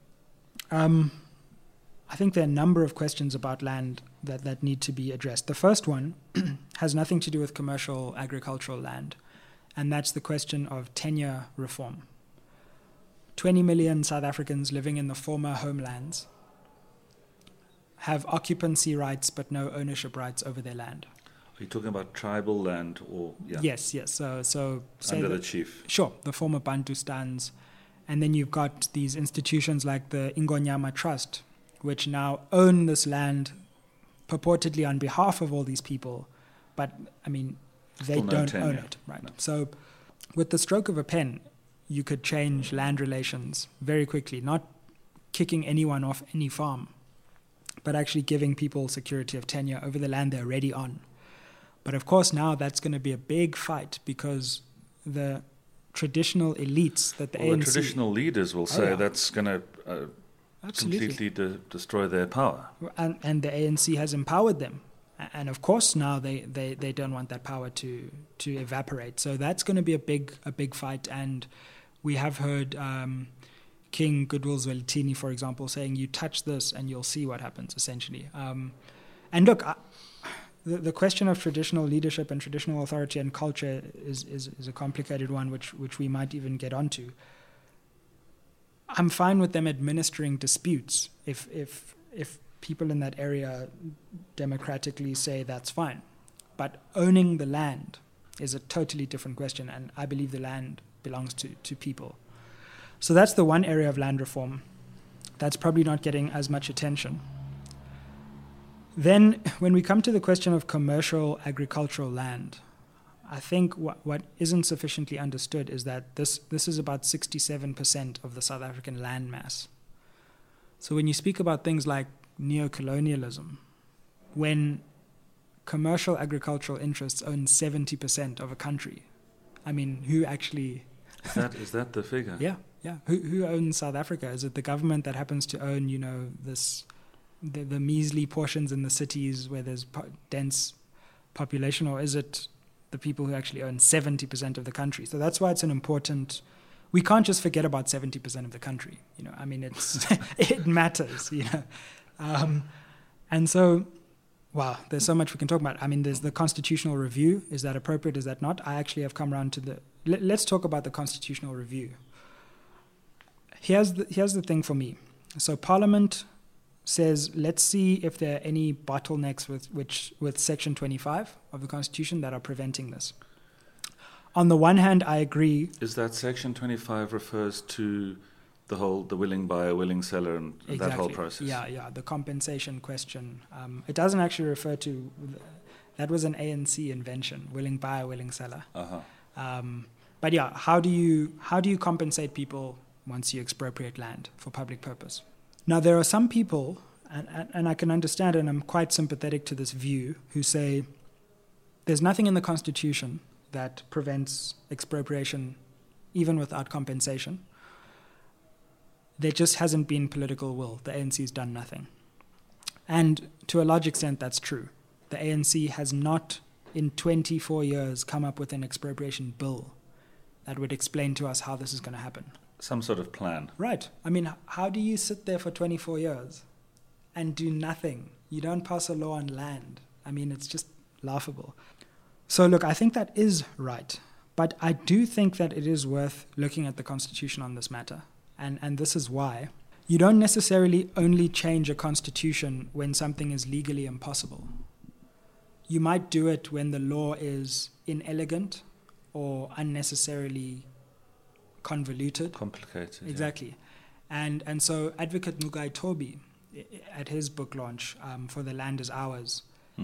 I think there are a number of questions about land that need to be addressed. The first one has nothing to do with commercial agricultural land, and that's the question of tenure reform. 20 million South Africans living in the former homelands have occupancy rights but no ownership rights over their land. Are you talking about tribal land or... Yeah. Yes. So say under the chief. Sure, the former Bantustans. And then you've got these institutions like the Ingonyama Trust, which now own this land purportedly on behalf of all these people. But, I mean, they don't own it. Right. No. So with the stroke of a pen, you could change land relations very quickly, not kicking anyone off any farm, but actually giving people security of tenure over the land they're already on. But of course now that's going to be a big fight because the traditional elites that the ANC... the traditional leaders will say that's going to completely destroy their power. And the ANC has empowered them. And of course now they don't want that power to evaporate. So that's going to be a big fight. And we have heard King Goodwill Zwelithini, for example, saying, you touch this and you'll see what happens, essentially. And look, the question of traditional leadership and traditional authority and culture is a complicated one, which we might even get onto. I'm fine with them administering disputes if people in that area democratically say that's fine. But owning the land is a totally different question, and I believe the land belongs to people. So that's the one area of land reform that's probably not getting as much attention. Then when we come to the question of commercial agricultural land, I think what isn't sufficiently understood is that this is about 67% of the South African land mass. So when you speak about things like neocolonialism, when commercial agricultural interests own 70% of a country, I mean, who actually... Is that the figure? Yeah. Who owns South Africa? Is it the government that happens to own, the measly portions in the cities where there's dense population, or is it the people who actually own 70% of the country? So that's why it's an important... We can't just forget about 70% of the country. I mean, it's it matters. And so, wow, there's so much we can talk about. I mean, there's the constitutional review. Is that appropriate? Is that not? I actually have come around to the... Let's talk about the constitutional review. Here's the thing for me. So Parliament says, let's see if there are any bottlenecks with Section 25 of the Constitution that are preventing this. On the one hand, I agree. Is that Section 25 refers to the willing buyer, willing seller, and exactly. That whole process? Yeah, the compensation question. It doesn't actually refer to... That was an ANC invention, willing buyer, willing seller. Uh-huh. But yeah, how do you compensate people once you expropriate land for public purpose? Now, there are some people, and I can understand, and I'm quite sympathetic to this view, who say There's nothing in the Constitution that prevents expropriation, even without compensation. There just hasn't been political will. The ANC's done nothing. And to a large extent, that's true. The ANC has not, in 24 years, come up with an expropriation bill that would explain to us how this is going to happen. Some sort of plan. Right. I mean, how do you sit there for 24 years and do nothing? You don't pass a law on land. I mean, it's just laughable. So look, I think that is right. But I do think that it is worth looking at the Constitution on this matter. And this is why. You don't necessarily only change a constitution when something is legally impossible. You might do it when the law is inelegant or unnecessarily convoluted. Complicated. Exactly. Yeah. And so Advocate Nugai Tobi, at his book launch, For the Land is Ours,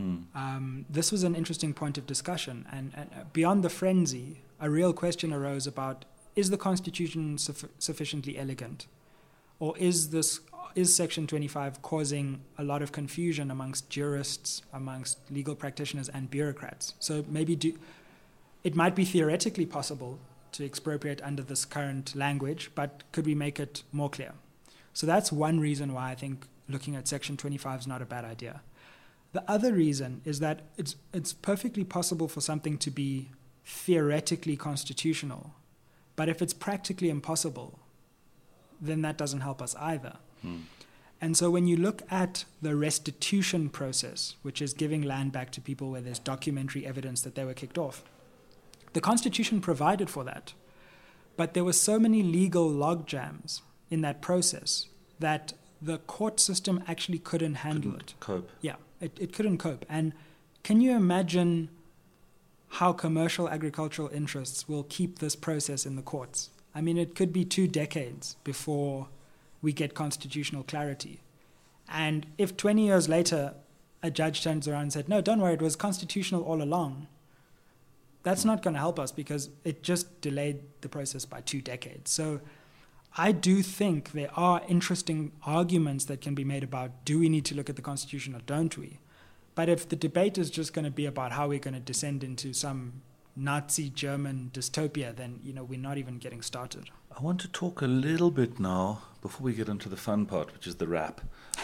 this was an interesting point of discussion. And beyond the frenzy, a real question arose about, is the Constitution sufficiently elegant? Or is Section 25 causing a lot of confusion amongst jurists, amongst legal practitioners and bureaucrats? So maybe it might be theoretically possible to expropriate under this current language, but could we make it more clear? So that's one reason why I think looking at Section 25 is not a bad idea. The other reason is that it's perfectly possible for something to be theoretically constitutional, but if it's practically impossible, then that doesn't help us either. And so when you look at the restitution process, which is giving land back to people where there's documentary evidence that they were kicked off, the Constitution provided for that. But there were so many legal logjams in that process that the court system actually couldn't handle it. Cope. Yeah, it couldn't cope. And can you imagine how commercial agricultural interests will keep this process in the courts? I mean, it could be 2 decades before we get constitutional clarity. And if 20 years later, a judge turns around and said, no, don't worry, it was constitutional all along, that's not going to help us because it just delayed the process by 2 decades. So I do think there are interesting arguments that can be made about, do we need to look at the Constitution or don't we? But if the debate is just going to be about how we're going to descend into some Nazi German dystopia, then we're not even getting started. I want to talk a little bit now, before we get into the fun part, which is the rap,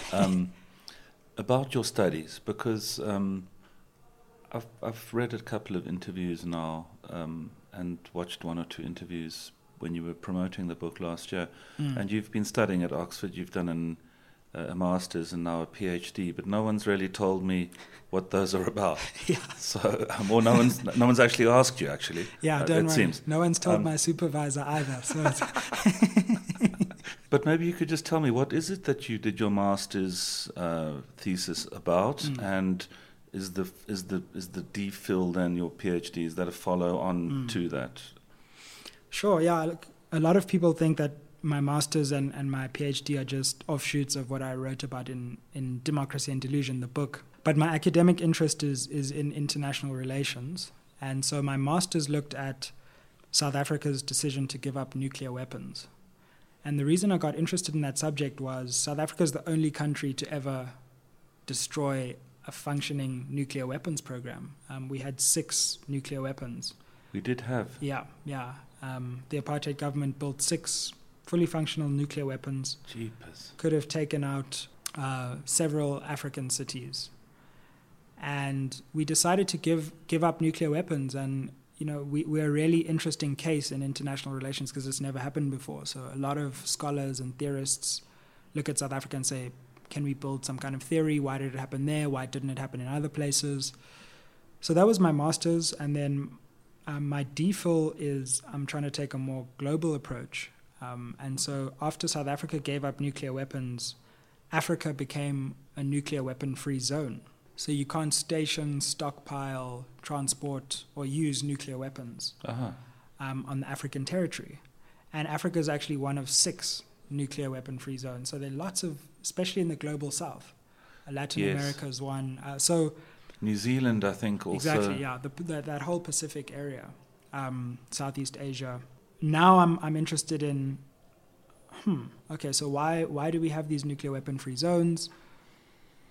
about your studies, because I've read a couple of interviews now and watched 1 or 2 interviews when you were promoting the book last year, and you've been studying at Oxford, you've done a master's and now a PhD, but no one's really told me what those are about. Yeah. So, or no one's actually asked you, actually. Yeah, don't worry. Seems. No one's told my supervisor either. So But maybe you could just tell me, what is it that you did your master's thesis about, and is the DPhil then your PhD? Is that a follow on to that? Sure. Yeah. Look, a lot of people think that my master's and my PhD are just offshoots of what I wrote about in Democracy and Delusion, the book. But my academic interest is in international relations. And so my master's looked at South Africa's decision to give up nuclear weapons. And the reason I got interested in that subject was South Africa is the only country to ever destroy a functioning nuclear weapons program. We had 6 nuclear weapons. We did have. Yeah. The apartheid government built 6 fully functional nuclear weapons. Jeepers. Could have taken out several African cities. And we decided to give up nuclear weapons, and we're a really interesting case in international relations because it's never happened before. So a lot of scholars and theorists look at South Africa and say, can we build some kind of theory? Why did it happen there? Why didn't it happen in other places? So that was my master's, and then my DPhil is I'm trying to take a more global approach. And so after South Africa gave up nuclear weapons, Africa became a nuclear weapon-free zone. So you can't station, stockpile, transport, or use nuclear weapons on the African territory. And Africa is actually one of 6 nuclear weapon-free zones. So there are lots of, especially in the global south. Latin America is one. So New Zealand, I think, also. Exactly, yeah. That whole Pacific area, Southeast Asia. Now I'm interested in, okay, so why do we have these nuclear weapon-free zones?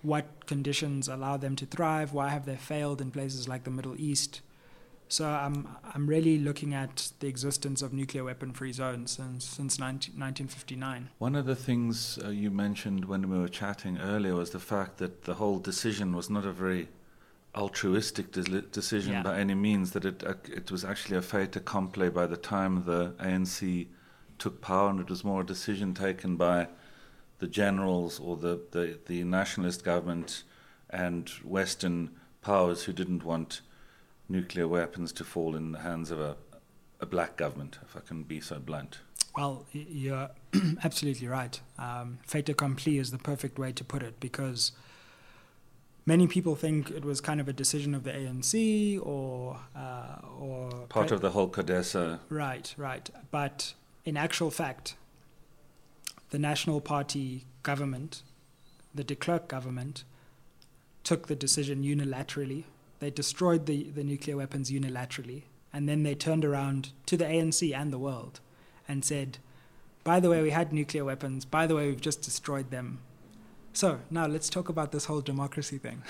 what conditions allow them to thrive? Why have they failed in places like the Middle East? So I'm really looking at the existence of nuclear weapon-free zones since 1959. One of the things you mentioned when we were chatting earlier was the fact that the whole decision was not a very altruistic decision by any means, that it was actually a fait accompli by the time the ANC took power, and it was more a decision taken by the generals or the nationalist government and Western powers who didn't want nuclear weapons to fall in the hands of a black government, if I can be so blunt. Well, you're absolutely right. Fait accompli is the perfect way to put it, because many people think it was kind of a decision of the ANC or part of the whole CODESA. Right. But in actual fact, the National Party government, the de Klerk government, took the decision unilaterally. They destroyed the nuclear weapons unilaterally, and then they turned around to the ANC and the world and said, by the way, we had nuclear weapons. By the way, we've just destroyed them. So now let's talk about this whole democracy thing.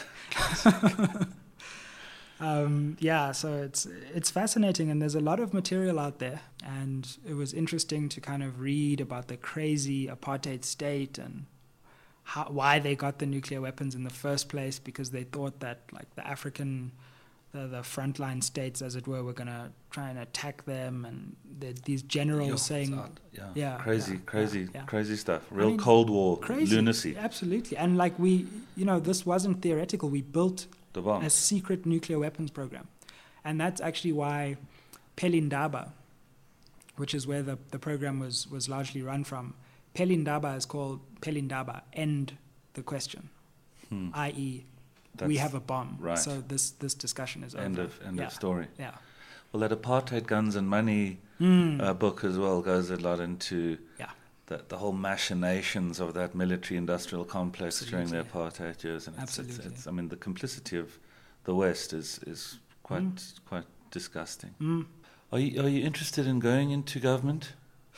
So it's fascinating, and there's a lot of material out there, and it was interesting to kind of read about the crazy apartheid state and why they got the nuclear weapons in the first place, because they thought that like the frontline states, as it were going to try and attack them, and these generals saying, crazy stuff, Cold War lunacy. Absolutely. And like this wasn't theoretical. We built the bomb, a secret nuclear weapons program, and that's actually why Pelindaba, which is where the program was largely run from, Pelindaba is called Pelindaba, end the question, i.e. we have a bomb, right. So this discussion is end over. End of story. Yeah. Well, that Apartheid Guns and Money book as well goes a lot into the whole machinations of that military-industrial complex during the apartheid years, and it's I mean, the complicity of the West is quite disgusting. Are you interested in going into government?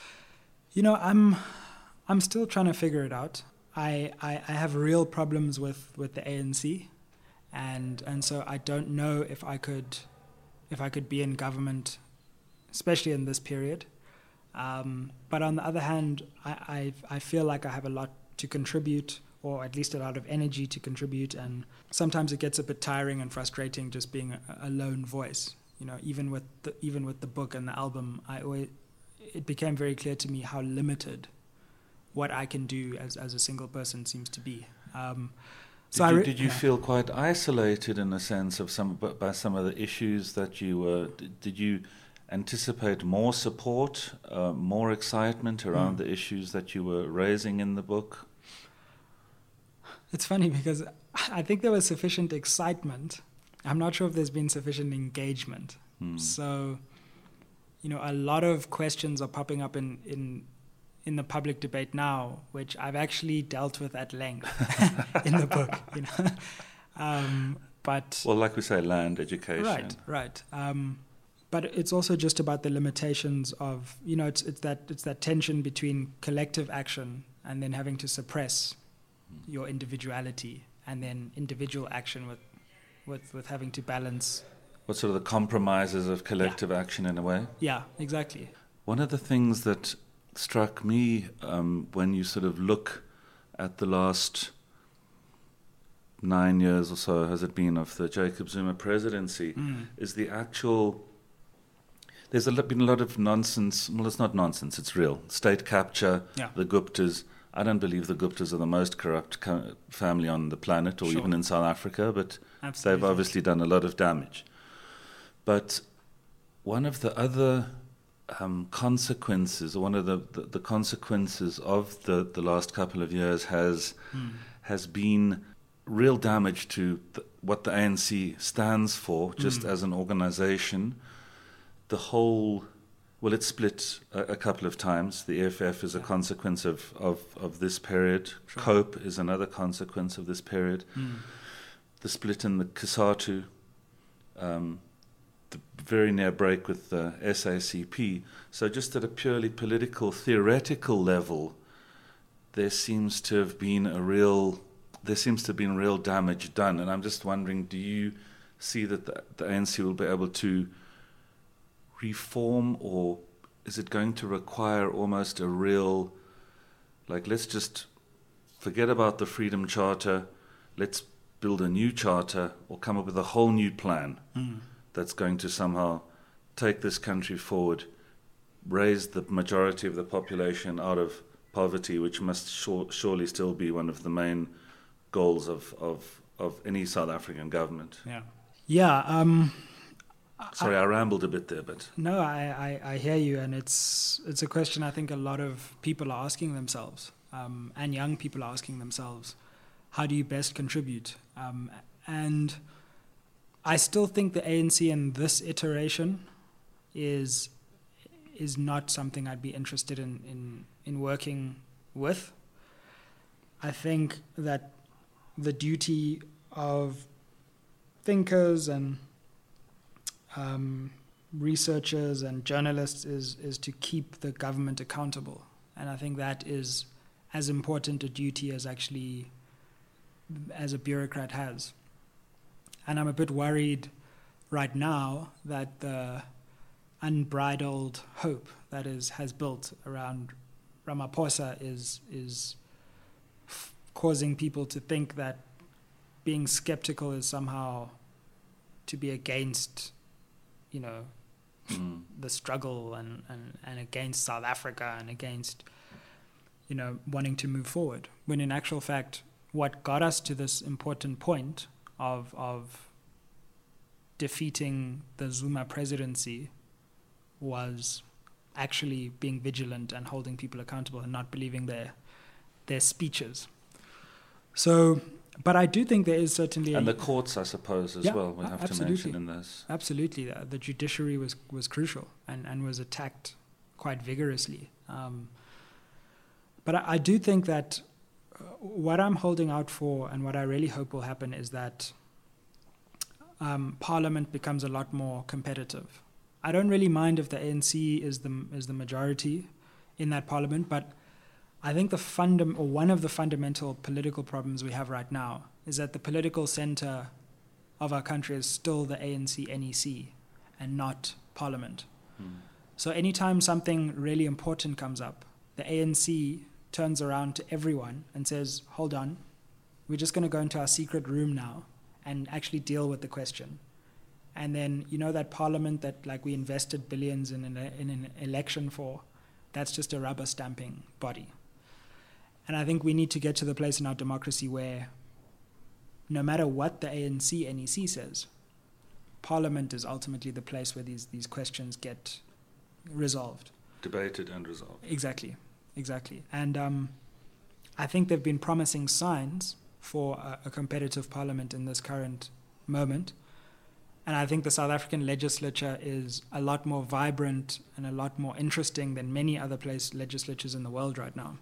I'm still trying to figure it out. I have real problems with the ANC, and so I don't know if I could be in government, especially in this period. But on the other hand, I feel like I have a lot to contribute, or at least a lot of energy to contribute, and sometimes it gets a bit tiring and frustrating just being a lone voice. Even with the book and the album, it became very clear to me how limited what I can do as a single person seems to be. Did you feel quite isolated in a sense by some of the issues that you were? Did you anticipate more support, more excitement around the issues that you were raising in the book? It's funny because I think there was sufficient excitement. I'm not sure if there's been sufficient engagement. So, a lot of questions are popping up in the public debate now, which I've actually dealt with at length in the book. But like we say, land, education. Right. But it's also just about the limitations of it's that tension between collective action and then having to suppress your individuality, and then individual action with having to balance. What sort of the compromises of collective action in a way? Yeah, exactly. One of the things that struck me when you sort of look at the last 9 years or so, has it been, of the Jacob Zuma presidency, is the actual... There's been a lot of nonsense. Well, it's not nonsense, it's real. State capture, the Guptas. I don't believe the Guptas are the most corrupt family on the planet, or even in South Africa, but They've obviously done a lot of damage. But one of the other consequences, or one of the consequences of the last couple of years has been real damage to what the ANC stands for, just as an organization. The whole, well, it's split a couple of times. The EFF is a consequence of this period. Sure. COPE is another consequence of this period. The split in the COSATU, the very near break with the SACP. So just at a purely political, theoretical level, there seems to have been a real there seems to have been real damage done. And I'm just wondering, do you see that the ANC will be able to reform, or is it going to require almost a real, like, let's just forget about the Freedom Charter, let's build a new charter or come up with a whole new plan that's going to somehow take this country forward, raise the majority of the population out of poverty, which must surely still be one of the main goals of any South African government. Yeah. Sorry, I rambled a bit there, but... No, I hear you, and it's a question I think a lot of people are asking themselves, and young people are asking themselves, how do you best contribute? And I still think the ANC in this iteration is not something I'd be interested in working with. I think that the duty of thinkers and researchers and journalists is to keep the government accountable. And I think that is as important a duty as a bureaucrat has. And I'm a bit worried right now that the unbridled hope that has built around Ramaphosa is causing people to think that being skeptical is somehow to be against, the struggle and against South Africa and against, wanting to move forward. When in actual fact, what got us to this important point of defeating the Zuma presidency was actually being vigilant and holding people accountable and not believing their speeches. So, but I do think there is certainly... And the courts, I suppose, as well, we have to mention in this. Absolutely. The judiciary was crucial and was attacked quite vigorously. But I do think that what I'm holding out for and what I really hope will happen is that Parliament becomes a lot more competitive. I don't really mind if the ANC is the majority in that Parliament, but I think one of the fundamental political problems we have right now is that the political center of our country is still the ANC NEC and not Parliament. So anytime something really important comes up, the ANC turns around to everyone and says, hold on, we're just going to go into our secret room now and actually deal with the question. And then, that Parliament that we invested billions in an election for, that's just a rubber stamping body. And I think we need to get to the place in our democracy where no matter what the ANC NEC says, Parliament is ultimately the place where these questions get resolved. Debated and resolved. Exactly. And I think there have been promising signs for a competitive Parliament in this current moment. And I think the South African legislature is a lot more vibrant and a lot more interesting than many other legislatures in the world right now.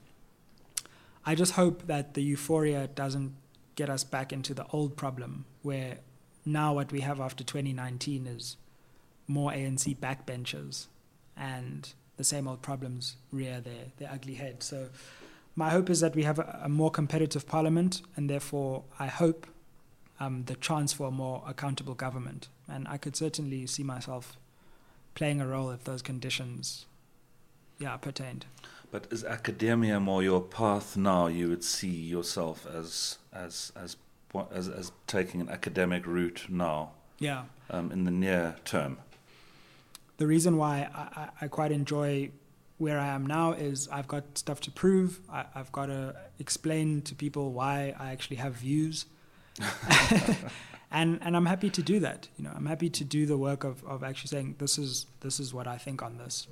I just hope that the euphoria doesn't get us back into the old problem where now what we have after 2019 is more ANC backbenchers and the same old problems rear their ugly head. So my hope is that we have a more competitive Parliament, and therefore I hope the chance for a more accountable government. And I could certainly see myself playing a role if those conditions pertained. But is academia more your path now? You would see yourself as taking an academic route now? Yeah. In the near term? The reason why I quite enjoy where I am now is I've got stuff to prove. I've got to explain to people why I actually have views. and I'm happy to do that. I'm happy to do the work of actually saying this is what I think on this.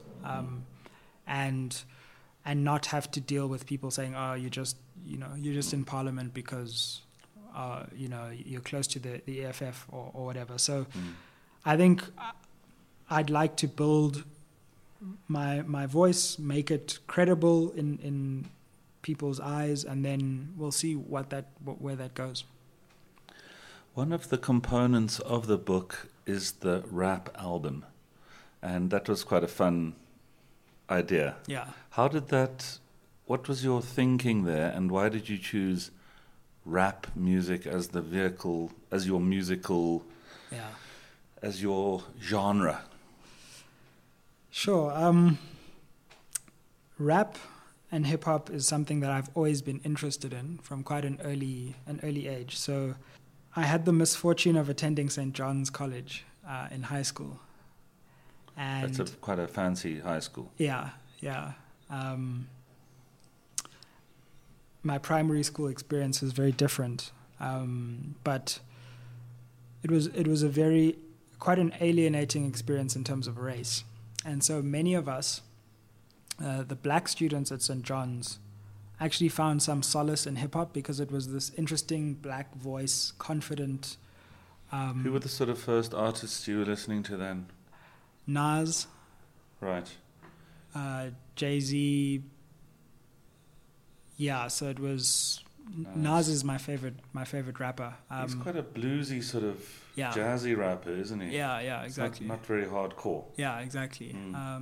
And not have to deal with people saying, oh, you're just in Parliament because you're close to the EFF or whatever. So I think I'd like to build my voice, make it credible in people's eyes, and then we'll see where that goes. One of the components of the book is the rap album, and that was quite a fun idea. Yeah. What was your thinking there, and why did you choose rap music as the vehicle, as your musical, as your genre? Sure. Rap and hip hop is something that I've always been interested in from quite an early age. So I had the misfortune of attending St. John's College in high school. And That's quite a fancy high school. Yeah. My primary school experience was very different, but it was quite an alienating experience in terms of race. And so many of us, the black students at St. John's, actually found some solace in hip-hop because it was this interesting black voice, confident. Who were the sort of first artists you were listening to then? Nas. Right. Jay-Z. Yeah, so it was... Nas is my favorite rapper. He's quite a bluesy sort of jazzy rapper, isn't he? Yeah, exactly. Not very hardcore. Yeah, exactly.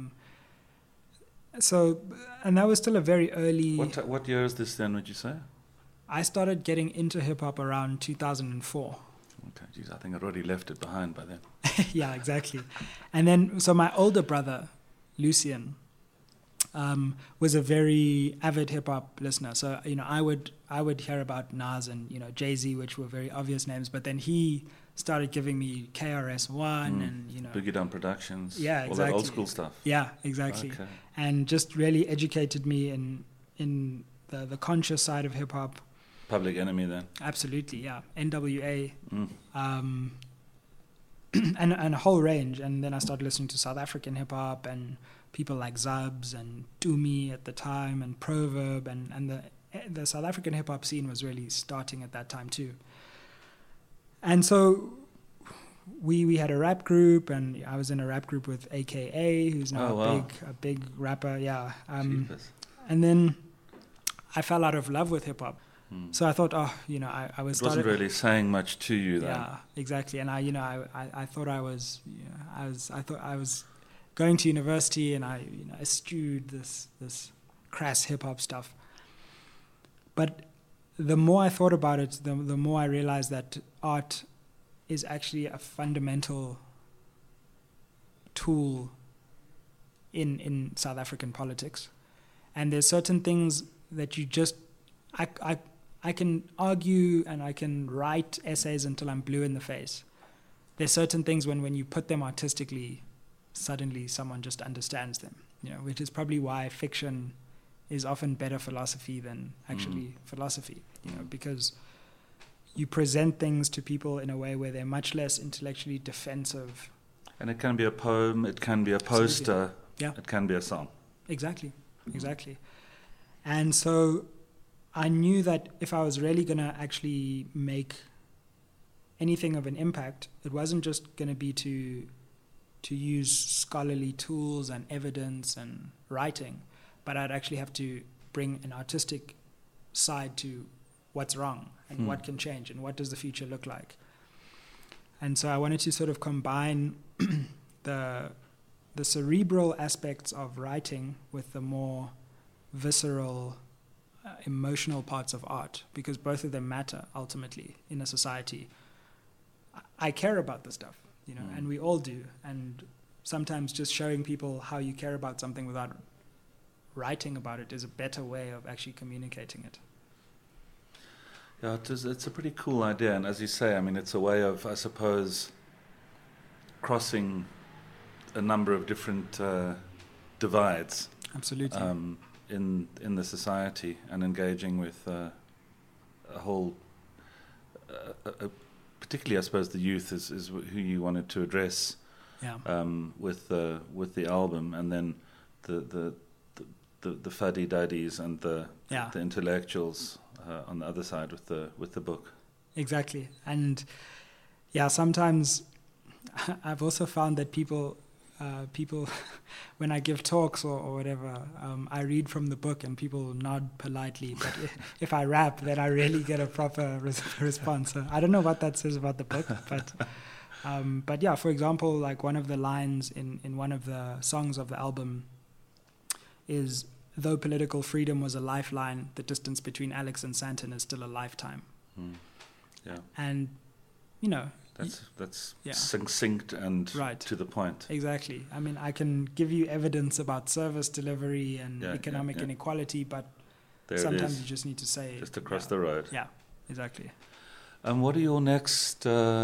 So, and that was still a very early... What year is this then, would you say? I started getting into hip-hop around 2004. Okay, geez, I think I'd already left it behind by then. Yeah, exactly. And then, so my older brother, Lucian, was a very avid hip-hop listener. So, I would hear about Nas and, Jay-Z, which were very obvious names, but then he started giving me KRS-One and, Boogie Down Productions. Yeah, exactly. All that old school stuff. Yeah, exactly. Okay. And just really educated me in the conscious side of hip-hop. Public Enemy then. Absolutely, yeah. NWA. And a whole range. And then I started listening to South African hip-hop and people like Zubs and Dumi at the time and Proverb. And the South African hip-hop scene was really starting at that time too. And so we had a rap group, and I was in a rap group with AKA, who's now a big rapper, yeah. And then I fell out of love with hip-hop. So I thought, I was... It wasn't really saying much to you then. Yeah, exactly. And I thought I was going to university, and I eschewed this crass hip-hop stuff. But the more I thought about it, the more I realized that art is actually a fundamental tool in South African politics. And there's certain things that you just... I can argue and I can write essays until I'm blue in the face. There's certain things when you put them artistically, suddenly someone just understands them, which is probably why fiction is often better philosophy than actually philosophy, because you present things to people in a way where they're much less intellectually defensive. And it can be a poem, it can be a poster, it can be a song. Exactly. And so I knew that if I was really going to actually make anything of an impact, it wasn't just going to be to use scholarly tools and evidence and writing, but I'd actually have to bring an artistic side to what's wrong and what can change and what does the future look like. And so I wanted to sort of combine the cerebral aspects of writing with the more visceral, emotional parts of art, because both of them matter ultimately in a society. I care about this stuff, and we all do. And sometimes just showing people how you care about something without writing about it is a better way of actually communicating it. Yeah, it's a pretty cool idea. And as you say, I mean, it's a way of, I suppose, crossing a number of different divides. Absolutely. In the society and engaging with a whole, particularly I suppose the youth is who you wanted to address. With the album, and then the fuddy-duddies and the intellectuals on the other side with the book. Exactly. And sometimes I've also found that people when I give talks or whatever, I read from the book and people nod politely, but if I rap, then I really get a proper response. So I don't know what that says about the book, but yeah, for example, like one of the lines in one of the songs of the album is, "Though political freedom was a lifeline, the distance between Alex and Santon is still a lifetime." Yeah. And, you know... That's succinct and right. to the point. Exactly. I mean, I can give you evidence about service delivery and economic inequality, but there sometimes you just need to say... Just across the road. Yeah, exactly. And what are your next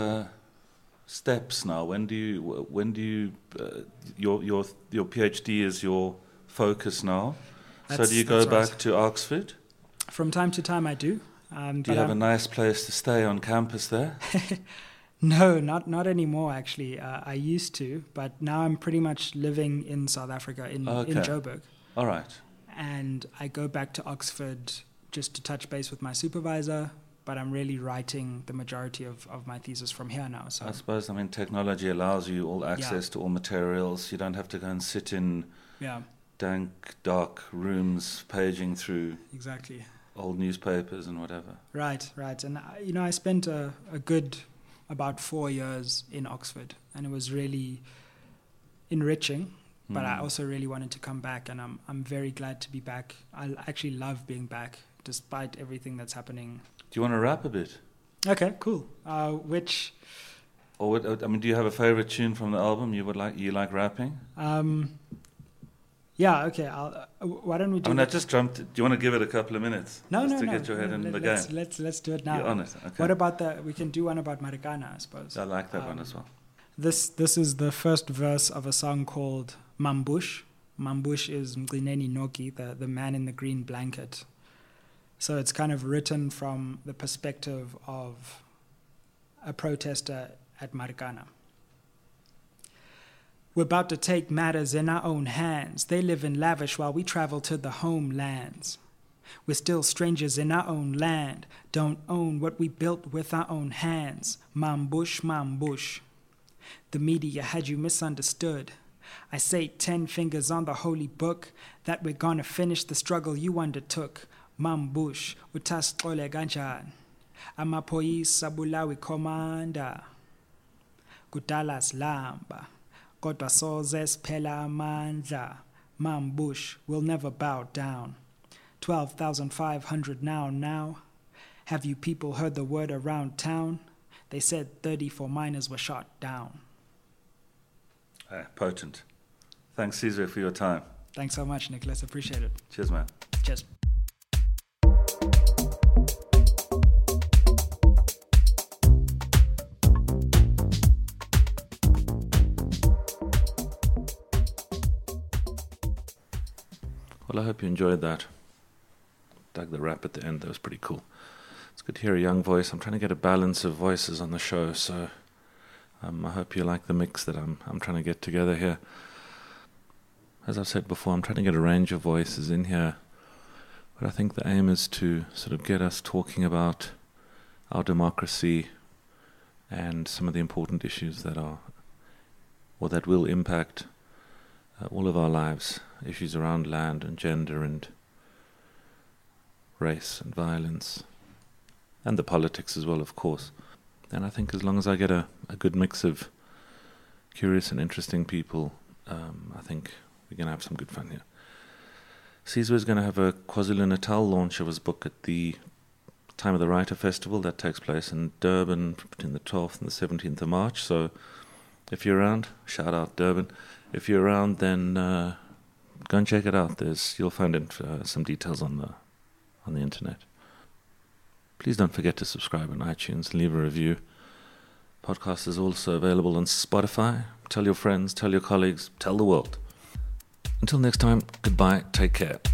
steps now? When do you your PhD is your focus now? So do you go back to Oxford? From time to time I do. Do you have a nice place to stay on campus there? No, not anymore actually. I used to, but now I'm pretty much living in South Africa, in Joburg. All right. And I go back to Oxford just to touch base with my supervisor, but I'm really writing the majority of my thesis from here now. So I suppose, technology allows you all access to all materials. You don't have to go and sit in dank, dark rooms paging through old newspapers and whatever. Right. And, I spent a good about 4 years in Oxford, and it was really enriching, but I also really wanted to come back, and I'm very glad to be back. I actually love being back, despite everything that's happening. Do you want to rap a bit? Okay, cool. Which? Or do you have a favorite tune from the album you like rapping? Yeah. Okay. Why don't we do? I just jumped. Do you want to give it a couple of minutes? No. Get your head in the game. Let's do it now. You're on it. Okay. What about we can do one about Marikana, I suppose. I like that one as well. This is the first verse of a song called Mambush. Mambush is Mgcineni Noki, the man in the green blanket. So it's kind of written from the perspective of a protester at Marikana. We're about to take matters in our own hands. They live in lavish while we travel to the homelands. We're still strangers in our own land, don't own what we built with our own hands. Mambush, Mambush. The media had you misunderstood. I say 10 fingers on the holy book that we're gonna finish the struggle you undertook. Mambush, utasixole kanjani? Amaphoyisa bulawi commander. Kudala silamba. Kodwa soze siphela amandla. Mambush will never bow down. 12,500 now. Have you people heard the word around town? They said 34 miners were shot down. Potent. Thanks, Caesar, for your time. Thanks so much, Nicholas. Appreciate it. Cheers, man. Cheers. Well, I hope you enjoyed that. Dug the rap at the end. That was pretty cool. It's good to hear a young voice. I'm trying to get a balance of voices on the show, so I hope you like the mix that I'm trying to get together here. As I've said before, I'm trying to get a range of voices in here, but I think the aim is to sort of get us talking about our democracy and some of the important issues that will impact all of our lives, issues around land and gender and race and violence, and the politics as well, of course. And I think as long as I get a good mix of curious and interesting people, I think we're going to have some good fun here. Caesar is going to have a KwaZulu-Natal launch of his book at the Time of the Writer Festival that takes place in Durban between the 12th and the 17th of March. So if you're around, shout out Durban. If you're around, then go and check it out. You'll find some details on the internet. Please don't forget to subscribe on iTunes, leave a review. Podcast is also available on Spotify. Tell your friends, tell your colleagues, tell the world. Until next time, goodbye, take care.